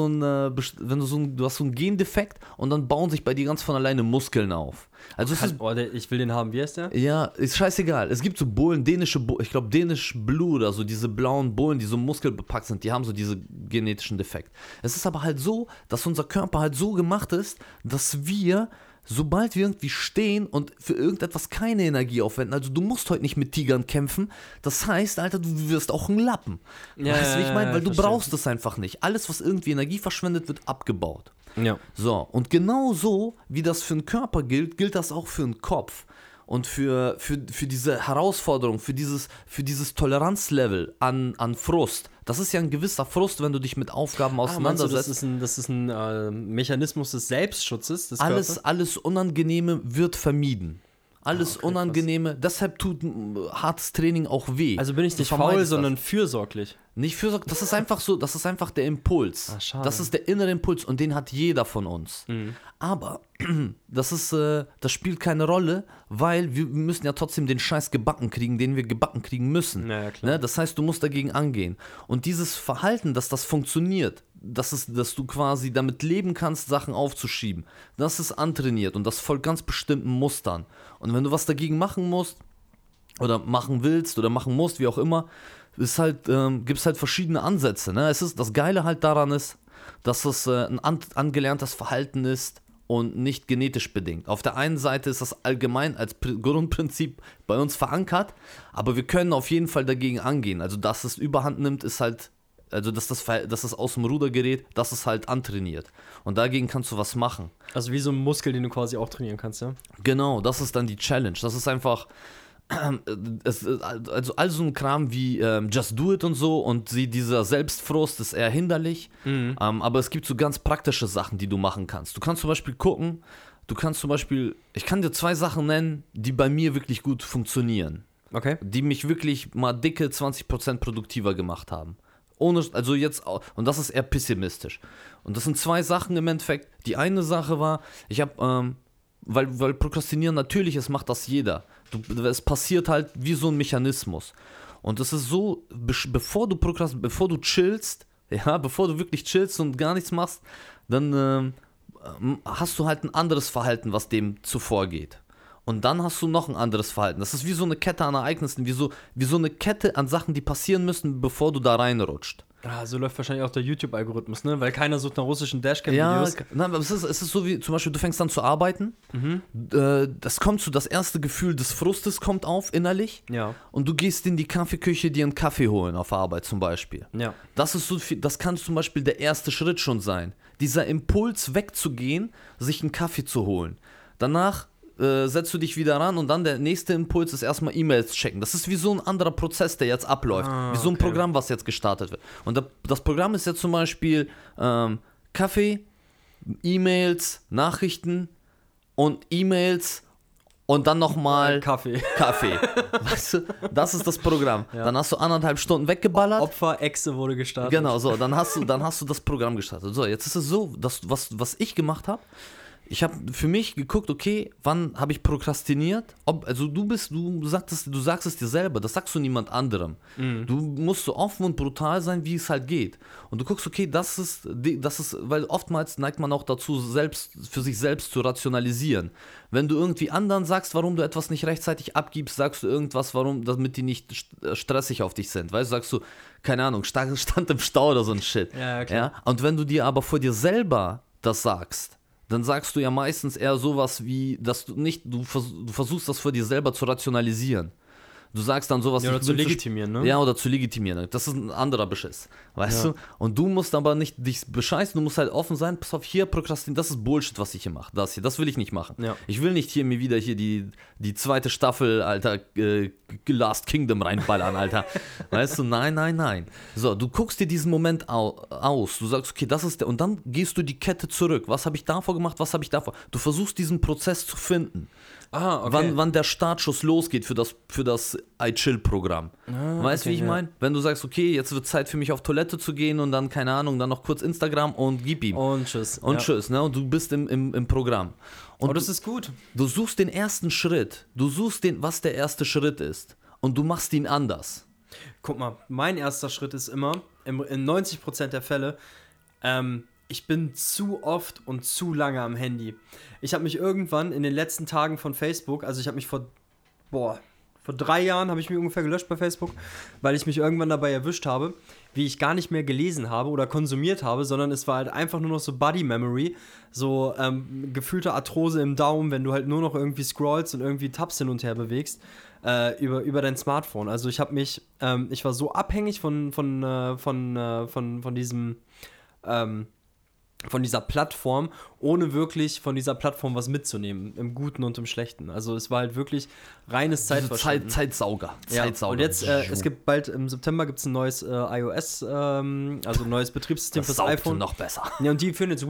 du hast so ein Gendefekt und dann bauen sich bei dir ganz von alleine Muskeln auf. Also
ich will den haben, wie heißt der?
Ja, ist scheißegal. Es gibt so Bullen, ich glaube dänisch Blue oder so, diese blauen Bullen, die so muskelbepackt sind, die haben so diese genetischen Defekt. Es ist aber halt so, dass unser Körper halt so gemacht ist, dass wir, sobald wir irgendwie stehen und für irgendetwas keine Energie aufwenden, also du musst heute nicht mit Tigern kämpfen, das heißt, Alter, du wirst auch ein Lappen.
Ja,
weißt du, wie ich meine? Weil du
verstehe.
brauchst es einfach nicht. Alles, was irgendwie Energie verschwendet, wird abgebaut.
Ja.
So, und genau so, wie das für den Körper gilt, gilt das auch für den Kopf. Und für diese Herausforderung, für dieses Toleranzlevel an Frust. Das ist ja ein gewisser Frust, wenn du dich mit Aufgaben auseinandersetzt.
Das ist ein Mechanismus des Selbstschutzes des Körpers?
Alles Unangenehme wird vermieden. Alles
okay,
Unangenehme, deshalb tut hartes Training auch weh.
Also bin ich nicht
Du vermeidest
faul,
das.
sondern fürsorglich.
Nicht fürsorglich, das ist einfach so, das ist einfach der Impuls.
Schade.
Das ist der innere Impuls und den hat jeder von uns. Aber das spielt keine Rolle, weil wir müssen ja trotzdem den Scheiß gebacken kriegen, den wir gebacken kriegen müssen.
Ja, klar.
Ne? Das heißt, du musst dagegen angehen. Und dieses Verhalten, dass das funktioniert, dass du quasi damit leben kannst, Sachen aufzuschieben, das ist antrainiert und das folgt ganz bestimmten Mustern. Und wenn du was dagegen machen musst oder machen willst oder machen musst, wie auch immer, gibt es halt verschiedene Ansätze. Ne? Das Geile halt daran ist, dass es ein angelerntes Verhalten ist und nicht genetisch bedingt. Auf der einen Seite ist das allgemein als Grundprinzip bei uns verankert, aber wir können auf jeden Fall dagegen angehen. Also, dass es Überhand nimmt, ist halt, also dass das aus dem Ruder gerät, das ist halt antrainiert. Und dagegen kannst du was machen.
Also wie so ein Muskel, den du quasi auch trainieren kannst, ja?
Genau, das ist dann die Challenge. Das ist einfach, also all so ein Kram wie Just Do It und so und dieser Selbstfrust ist eher hinderlich, aber es gibt so ganz praktische Sachen, die du machen kannst. Du kannst zum Beispiel gucken, ich kann dir 2 Sachen nennen, die bei mir wirklich gut funktionieren.
Okay.
Die mich wirklich mal dicke 20% produktiver gemacht haben. Und das ist eher pessimistisch. Und das sind 2 Sachen im Endeffekt. Die eine Sache war, ich habe, weil Prokrastinieren natürlich ist, macht das jeder. Es passiert halt wie so ein Mechanismus. Und es ist so, bevor du chillst, ja, bevor du wirklich chillst und gar nichts machst, dann hast du halt ein anderes Verhalten, was dem zuvor geht. Und dann hast du noch ein anderes Verhalten. Das ist wie so eine Kette an Ereignissen, wie so eine Kette an Sachen, die passieren müssen, bevor du da reinrutscht.
Ah, so läuft wahrscheinlich auch der YouTube-Algorithmus, ne? Weil keiner sucht nach russischen Dashcam-Videos.
Ja, nein, aber es ist so wie, zum Beispiel, du fängst an zu arbeiten, das erste Gefühl des Frustes kommt auf innerlich,
Ja.
und du gehst in die Kaffeeküche dir einen Kaffee holen auf Arbeit zum Beispiel.
Ja.
Das kann zum Beispiel der erste Schritt schon sein. Dieser Impuls wegzugehen, sich einen Kaffee zu holen. Danach setzt du dich wieder ran und dann der nächste Impuls ist erstmal E-Mails checken. Das ist wie so ein anderer Prozess, der jetzt abläuft. Wie so ein Programm, was jetzt gestartet wird. Und das Programm ist jetzt zum Beispiel Kaffee, E-Mails, Nachrichten und E-Mails und dann nochmal
Kaffee.
Weißt du, das ist das Programm.
Ja.
Dann hast du 1,5 Stunden weggeballert.
Opfer-Echse wurde gestartet.
Genau, so, dann hast du das Programm gestartet. So, jetzt ist es so, dass was ich gemacht habe, ich habe für mich geguckt, okay, wann habe ich prokrastiniert? Du sagst es dir selber, das sagst du niemand anderem. Du musst so offen und brutal sein, wie es halt geht. Und du guckst, okay, das ist, weil oftmals neigt man auch dazu, für sich selbst zu rationalisieren. Wenn du irgendwie anderen sagst, warum du etwas nicht rechtzeitig abgibst, sagst du irgendwas, damit die nicht stressig auf dich sind. Weißt du, sagst du, keine Ahnung, stand im Stau oder so ein Shit.
Ja, klar.
Ja? Und wenn du dir aber vor dir selber das sagst, dann sagst du ja meistens eher sowas wie, dass du versuchst das vor dir selber zu rationalisieren. Du sagst dann sowas.
Ja, oder zu legitimieren, ne?
Ja, oder zu legitimieren. Das ist ein anderer Beschiss, weißt du? Und du musst aber nicht dich bescheißen, du musst halt offen sein, pass auf, hier prokrastinieren, das ist Bullshit, was ich hier mache. Das will ich nicht machen.
Ja.
Ich will nicht hier mir wieder hier die zweite Staffel, Alter, Last Kingdom reinballern, Alter. Weißt du, nein. So, du guckst dir diesen Moment aus, du sagst, okay, das ist der, und dann gehst du die Kette zurück. Was habe ich davor gemacht, was habe ich davor? Du versuchst diesen Prozess zu finden.
Okay.
Wann der Startschuss losgeht für das iChill-Programm. Weißt du, wie ich meine? Wenn du sagst, okay, jetzt wird Zeit für mich auf Toilette zu gehen und dann, keine Ahnung, dann noch kurz Instagram und gib ihm.
Und tschüss.
Tschüss, ne? Und du bist im Programm. Und
das ist gut.
Du suchst den ersten Schritt. Du suchst was der erste Schritt ist. Und du machst ihn anders.
Guck mal, mein erster Schritt ist immer, in 90% der Fälle, ich bin zu oft und zu lange am Handy. Ich habe mich irgendwann in den letzten Tagen von Facebook, also ich habe mich vor 3 Jahren habe ich mich ungefähr gelöscht bei Facebook, weil ich mich irgendwann dabei erwischt habe, wie ich gar nicht mehr gelesen habe oder konsumiert habe, sondern es war halt einfach nur noch so Body Memory, so gefühlte Arthrose im Daumen, wenn du halt nur noch irgendwie scrollst und irgendwie Tabs hin und her bewegst über dein Smartphone. Also ich war so abhängig von dieser Plattform, ohne wirklich von dieser Plattform was mitzunehmen, im Guten und im Schlechten. Also es war halt wirklich reines Zeitverschwenden.
Zeitsauger.
Ja, und jetzt, es gibt bald, im September gibt es ein neues iOS, also ein neues Betriebssystem fürs iPhone.
Noch besser.
Ja, und die führen jetzt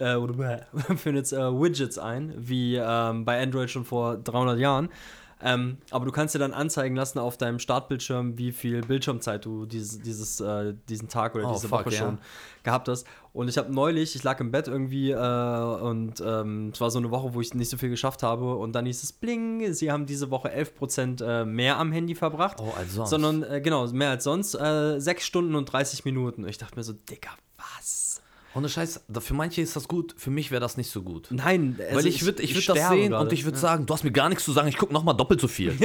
Widgets ein, wie bei Android schon vor 300 Jahren. Aber du kannst dir dann anzeigen lassen auf deinem Startbildschirm, wie viel Bildschirmzeit du diesen Tag oder diese Woche schon gehabt hast. Und ich lag im Bett irgendwie und es war so eine Woche, wo ich nicht so viel geschafft habe. Und dann hieß es, bling, sie haben diese Woche 11% mehr am Handy verbracht.
Oh, als sonst.
Sondern, mehr als sonst, 6 Stunden und 30 Minuten. Und ich dachte mir so, Digga, was?
Ohne Scheiß, für manche ist das gut, für mich wäre das nicht so gut.
Nein, also
weil ich würd das sehen grade. Und ich würde sagen, du hast mir gar nichts zu sagen, ich gucke nochmal doppelt so viel.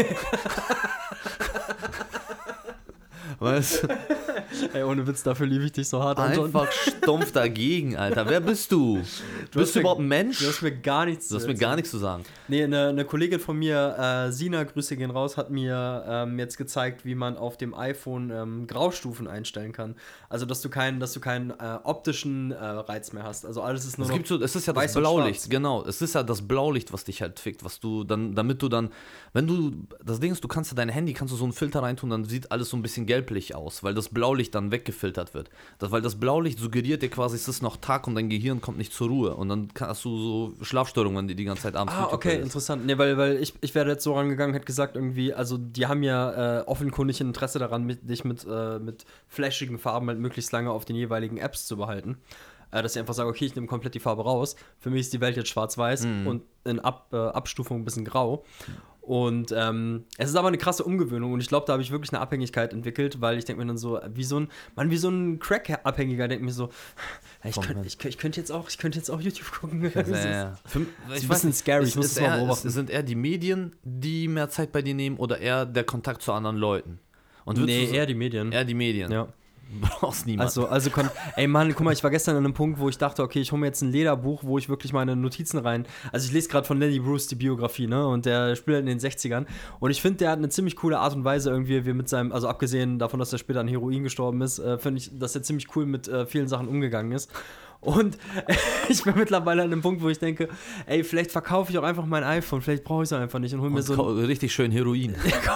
Weißt du?
Ey, ohne Witz, dafür liebe ich dich so hart.
Einfach stumpf dagegen, Alter. Wer bist du? Bist du überhaupt ein Mensch?
Du hast mir gar nichts
zu sagen.
Nee, eine Kollegin von mir, Sina, Grüße gehen raus, hat mir jetzt gezeigt, wie man auf dem iPhone Graustufen einstellen kann. Also, dass du keinen optischen Reiz mehr hast. Also, alles ist nur
es ist ja das Blaulicht, genau. Es ist ja das Blaulicht, was dich halt fickt, was du dann, das Ding ist, du kannst ja dein Handy, so einen Filter reintun, dann sieht alles so ein bisschen gelblich aus, weil das Blaulicht dann weggefiltert wird. Weil das Blaulicht suggeriert dir quasi, es ist noch Tag und dein Gehirn kommt nicht zur Ruhe. Und dann hast du so Schlafstörungen, wenn die ganze Zeit abends
okay, interessant. Nee, weil ich wäre jetzt so rangegangen, hätte gesagt irgendwie, also die haben ja offenkundig ein Interesse daran, dich mit flashigen Farben halt möglichst lange auf den jeweiligen Apps zu behalten. Dass sie einfach sagen, okay, ich nehme komplett die Farbe raus. Für mich ist die Welt jetzt schwarz-weiß und in Abstufung ein bisschen grau. Und es ist aber eine krasse Umgewöhnung und ich glaube, da habe ich wirklich eine Abhängigkeit entwickelt, weil ich denke mir dann so, wie so ein Crack-Abhängiger, denke mir so, ich könnte jetzt auch YouTube gucken.
Ja.
Das ist ein bisschen scary, ich muss es mal beobachten.
Sind eher die Medien, die mehr Zeit bei dir nehmen oder eher der Kontakt zu anderen Leuten?
Eher die Medien.
Eher die Medien.
Ja.
Brauchst niemanden.
Ey Mann, guck mal, ich war gestern an einem Punkt, wo ich dachte, okay, ich hole mir jetzt ein Lederbuch, wo ich wirklich meine Notizen rein. Also ich lese gerade von Lenny Bruce die Biografie, ne? Und der spielt halt in den 60ern. Und ich finde, der hat eine ziemlich coole Art und Weise irgendwie, wie mit seinem, also abgesehen davon, dass er später an Heroin gestorben ist, finde ich, dass er ziemlich cool mit vielen Sachen umgegangen ist. Und ich bin mittlerweile an einem Punkt, wo ich denke, ey, vielleicht verkaufe ich auch einfach mein iPhone, vielleicht brauche ich es einfach nicht und hol mir so
richtig schön Heroin.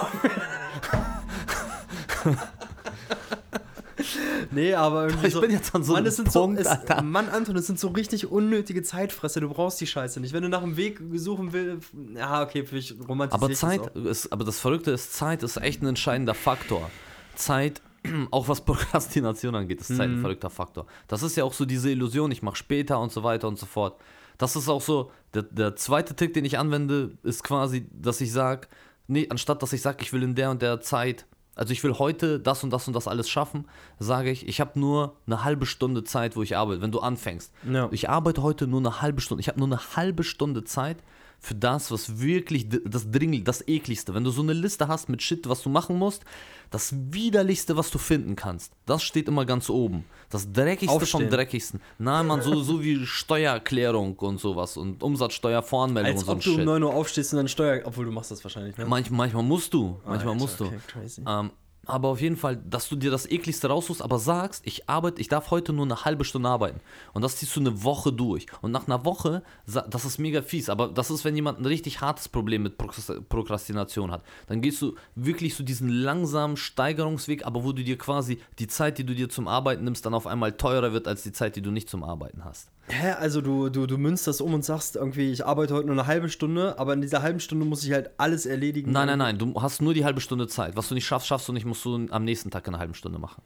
Nee, aber irgendwie
ich bin jetzt an so einem Punkt, Alter.
Mann, Anton, das sind so richtig unnötige Zeitfresser. Du brauchst die Scheiße nicht. Wenn du nach einem Weg suchen willst, ja, okay, vielleicht romantisiere ich
aber das Verrückte ist, Zeit ist echt ein entscheidender Faktor. Zeit, auch was Prokrastination angeht, ist Zeit ein verrückter Faktor. Das ist ja auch so diese Illusion, ich mache später und so weiter und so fort. Das ist auch so, der zweite Trick, den ich anwende, ist quasi, dass ich sage, anstatt dass ich sage, ich will in der und der Zeit, also ich will heute das und das und das alles schaffen, sage ich habe nur eine halbe Stunde Zeit, wo ich arbeite, wenn du anfängst.
Ja.
Ich arbeite heute nur eine halbe Stunde. Ich habe nur eine halbe Stunde Zeit für das, was wirklich das ekligste. Wenn du so eine Liste hast mit Shit, was du machen musst, das widerlichste, was du finden kannst, das steht immer ganz oben. Das dreckigste vom dreckigsten. Nein, man, so wie Steuererklärung und sowas und Umsatzsteuervoranmeldung und so ein Shit.
Als ob du um 9 Uhr aufstehst und dann obwohl du machst das wahrscheinlich, ne?
Manchmal musst du.
Okay, crazy.
Aber auf jeden Fall, dass du dir das ekligste raussuchst, aber sagst, ich darf heute nur eine halbe Stunde arbeiten. Und das ziehst du eine Woche durch. Und nach einer Woche, das ist mega fies, aber das ist, wenn jemand ein richtig hartes Problem mit Prokrastination hat. Dann gehst du wirklich so diesen langsamen Steigerungsweg, aber wo du dir quasi die Zeit, die du dir zum Arbeiten nimmst, dann auf einmal teurer wird als die Zeit, die du nicht zum Arbeiten hast.
Hä? Also du münzt das um und sagst irgendwie, ich arbeite heute nur eine halbe Stunde, aber in dieser halben Stunde muss ich halt alles erledigen.
Nein, du hast nur die halbe Stunde Zeit. Was du nicht schaffst du nicht, musst du am nächsten Tag in einer halben Stunde machen.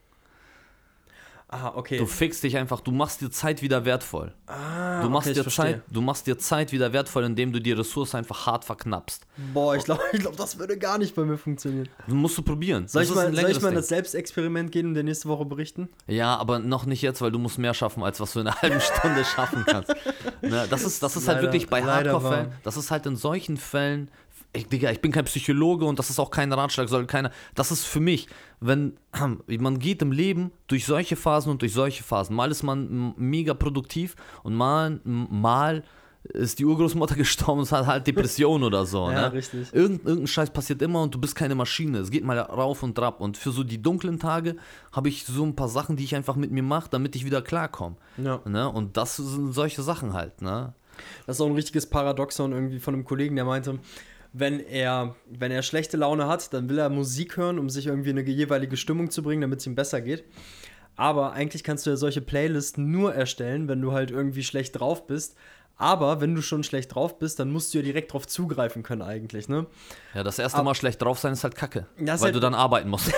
Ah, okay.
Du fixst dich einfach, du machst dir Zeit wieder wertvoll. Du machst dir Zeit wieder wertvoll, indem du die Ressource einfach hart verknappst.
Boah, ich glaube, das würde gar nicht bei mir funktionieren.
Musst du probieren.
Soll ich mal das Selbstexperiment gehen und der nächste Woche berichten?
Ja, aber noch nicht jetzt, weil du musst mehr schaffen, als was du in einer halben Stunde schaffen kannst. Ne, das ist halt wirklich bei Hardcore-Fällen, das ist halt in solchen Fällen, Digga, ich bin kein Psychologe und das ist auch kein Ratschlag, das ist für mich, man geht im Leben durch solche Phasen und durch solche Phasen. Mal ist man mega produktiv und mal ist die Urgroßmutter gestorben und es hat halt Depression oder so.
Ja,
ne?
Richtig.
Irgendein Scheiß passiert immer und du bist keine Maschine. Es geht mal rauf und trab. Und für so die dunklen Tage habe ich so ein paar Sachen, die ich einfach mit mir mache, damit ich wieder klarkomme.
Ja.
Ne? Und das sind solche Sachen halt. Ne?
Das ist auch ein richtiges Paradoxon irgendwie von einem Kollegen, der meinte, wenn er schlechte Laune hat, dann will er Musik hören, um sich irgendwie in eine jeweilige Stimmung zu bringen, damit es ihm besser geht. Aber eigentlich kannst du ja solche Playlists nur erstellen, wenn du halt irgendwie schlecht drauf bist. Aber wenn du schon schlecht drauf bist, dann musst du ja direkt drauf zugreifen können eigentlich, ne?
Ja, das erste Mal schlecht drauf sein ist halt kacke, weil
halt
du dann arbeiten musst.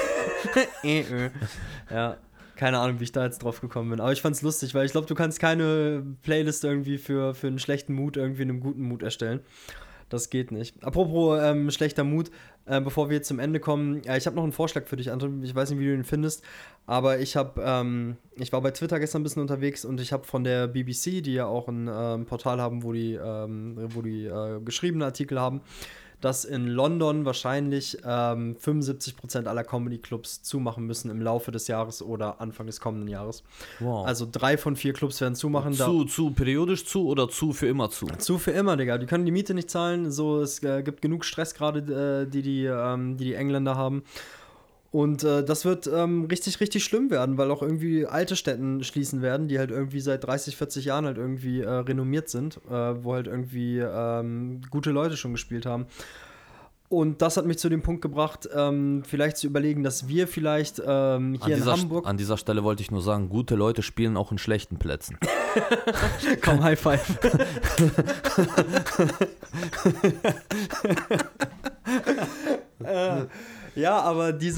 Ja, keine Ahnung, wie ich da jetzt drauf gekommen bin. Aber ich fand's lustig, weil ich glaube, du kannst keine Playlist irgendwie für einen schlechten Mut irgendwie in einem guten Mut erstellen. Das geht nicht. Apropos schlechter Mut, bevor wir jetzt zum Ende kommen, ich habe noch einen Vorschlag für dich, Anton. Ich weiß nicht, wie du ihn findest, aber ich war bei Twitter gestern ein bisschen unterwegs und ich habe von der BBC, die ja auch ein Portal haben, wo die geschriebene Artikel haben, dass in London wahrscheinlich 75% aller Comedy-Clubs zumachen müssen im Laufe des Jahres oder Anfang des kommenden Jahres.
Wow.
Also 3 von 4 Clubs werden zumachen.
Periodisch zu oder für immer zu?
Zu für immer, Digga. Die können die Miete nicht zahlen. So, es gibt genug Stress gerade, die Engländer haben. Und das wird richtig, richtig schlimm werden, weil auch irgendwie alte Städten schließen werden, die halt irgendwie seit 30, 40 Jahren halt irgendwie renommiert sind, wo halt irgendwie gute Leute schon gespielt haben. Und das hat mich zu dem Punkt gebracht, vielleicht zu überlegen, dass wir vielleicht hier in Hamburg...
An dieser Stelle wollte ich nur sagen, gute Leute spielen auch in schlechten Plätzen.
Komm, High Five. Ja, aber dass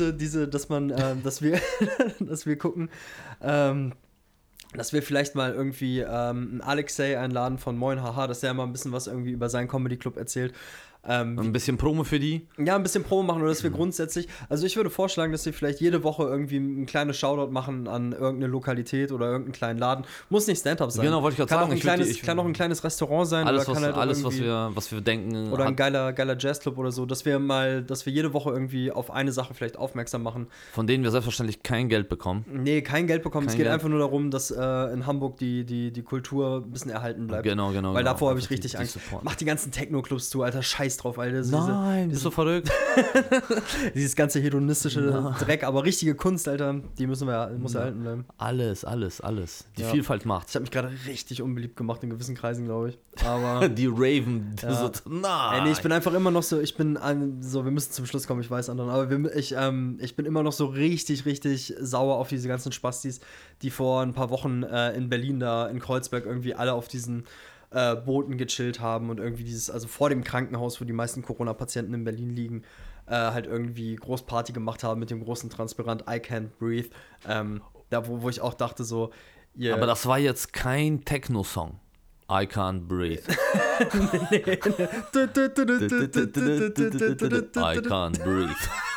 wir gucken, dass wir vielleicht mal irgendwie einen Alexei einladen von Moin Haha, dass der mal ein bisschen was irgendwie über seinen Comedy Club erzählt.
Ein bisschen Promo für die?
Ja, ein bisschen Promo machen oder dass wir grundsätzlich, also ich würde vorschlagen, dass wir vielleicht jede Woche irgendwie ein kleines Shoutout machen an irgendeine Lokalität oder irgendeinen kleinen Laden. Muss nicht Stand-Up sein.
Genau, wollte ich gerade sagen.
Kann auch ein kleines Restaurant sein.
Alles,
oder
was wir denken.
Oder ein geiler Jazzclub oder so, dass wir jede Woche irgendwie auf eine Sache vielleicht aufmerksam machen.
Von denen wir selbstverständlich kein Geld bekommen.
Nee, kein Geld bekommen. Es geht einfach nur darum, dass in Hamburg die Kultur ein bisschen erhalten bleibt.
Genau.
Weil davor habe ich richtig Angst. Mach die ganzen Techno-Clubs zu, Alter, scheiß drauf, Alter.
Nein, bist du verrückt?
Dieses ganze hedonistische Dreck, aber richtige Kunst, Alter, die muss erhalten bleiben.
Alles. Die Vielfalt macht.
Ich habe mich gerade richtig unbeliebt gemacht in gewissen Kreisen, glaube ich. Aber
die Raven,
nein. Nee, ich bin einfach immer noch so, wir müssen zum Schluss kommen, ich weiß, Anton, aber ich bin immer noch so richtig, richtig sauer auf diese ganzen Spastis, die vor ein paar Wochen in Berlin da, in Kreuzberg irgendwie alle auf diesen Booten gechillt haben und irgendwie also vor dem Krankenhaus, wo die meisten Corona-Patienten in Berlin liegen, halt irgendwie Großparty gemacht haben mit dem großen Transparent I Can't Breathe. Da, wo ich auch dachte so...
Aber das war jetzt kein Techno-Song. I Can't Breathe. I Can't Breathe.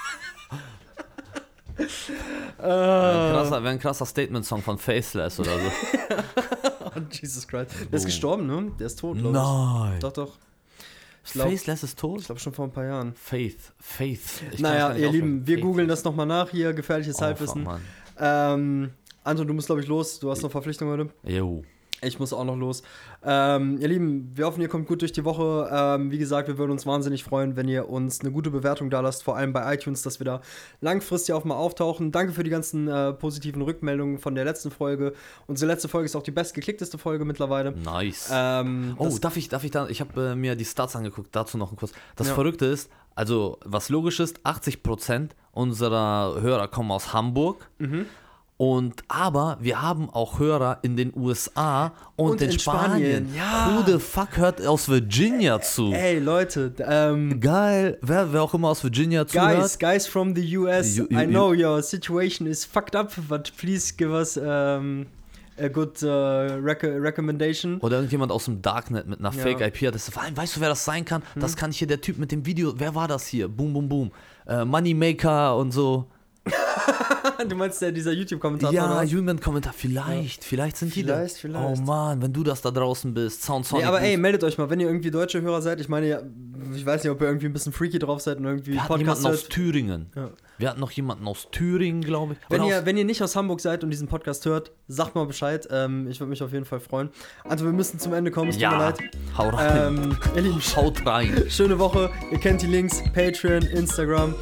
Wäre ein krasser Statement-Song von Faceless oder so.
Jesus Christ. Der ist gestorben, ne? Der ist tot, glaube ich.
Nein.
Doch.
Faithless ist tot?
Ich glaube schon vor ein paar Jahren.
Faith. Ich
Naja, ihr Lieben, wir googeln das nochmal nach hier, gefährliches Halbwissen. Anton, du musst, glaube ich, los. Du hast noch Verpflichtungen heute.
Jo.
Ich muss auch noch los. Ihr Lieben, wir hoffen, ihr kommt gut durch die Woche. Wie gesagt, wir würden uns wahnsinnig freuen, wenn ihr uns eine gute Bewertung da lasst, vor allem bei iTunes, dass wir da langfristig auch mal auftauchen. Danke für die ganzen positiven Rückmeldungen von der letzten Folge. Unsere letzte Folge ist auch die bestgeklickteste Folge mittlerweile.
Nice. Darf ich da? Ich habe mir die Stats angeguckt, dazu noch ein kurz. Das Verrückte ist, also was logisch ist, 80% unserer Hörer kommen aus Hamburg. Aber wir haben auch Hörer in den USA und in Spanien.
Ja.
Who the fuck hört aus Virginia zu?
Ey, Leute.
Geil. Wer auch immer aus Virginia zuhört.
Guys from the US, I know your situation is fucked up, but please give us a good recommendation.
Oder irgendjemand aus dem Darknet mit einer Fake-IP-Adresse. Vor allem, weißt du, wer das sein kann? Das kann hier der Typ mit dem Video. Wer war das hier? Boom, boom, boom. Moneymaker und so.
Du meinst dieser YouTube-Kommentator?
Ja, YouTube-Kommentar. Vielleicht sind die da.
Vielleicht.
Oh Mann, wenn du das da draußen bist. Soundsonic.
Nee, aber ey, meldet euch mal, wenn ihr irgendwie deutsche Hörer seid. Ich meine, ich weiß nicht, ob ihr irgendwie ein bisschen freaky drauf seid und irgendwie
Wir hatten jemanden aus Thüringen.
Ja.
Wir hatten noch jemanden aus Thüringen, glaube ich.
Wenn ihr nicht aus Hamburg seid und diesen Podcast hört, sagt mal Bescheid. Ich würde mich auf jeden Fall freuen. Also wir müssen zum Ende kommen, es tut mir leid.
Hau rein.
Ihr Lieben,
Schaut rein.
Schöne Woche. Ihr kennt die Links. Patreon, Instagram.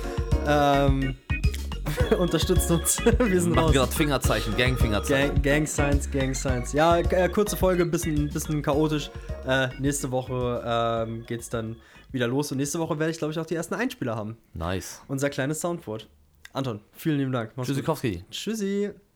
Unterstützt uns. Wir sind raus.
gerade Fingerzeichen, Gang-Fingerzeichen.
Gang Science. Ja, kurze Folge, bisschen chaotisch. Nächste Woche geht's dann wieder los. Und nächste Woche werde ich, glaube ich, auch die ersten Einspieler haben.
Nice.
Unser kleines Soundboard. Anton, vielen lieben Dank.
Tschüssikowski.
Tschüssi.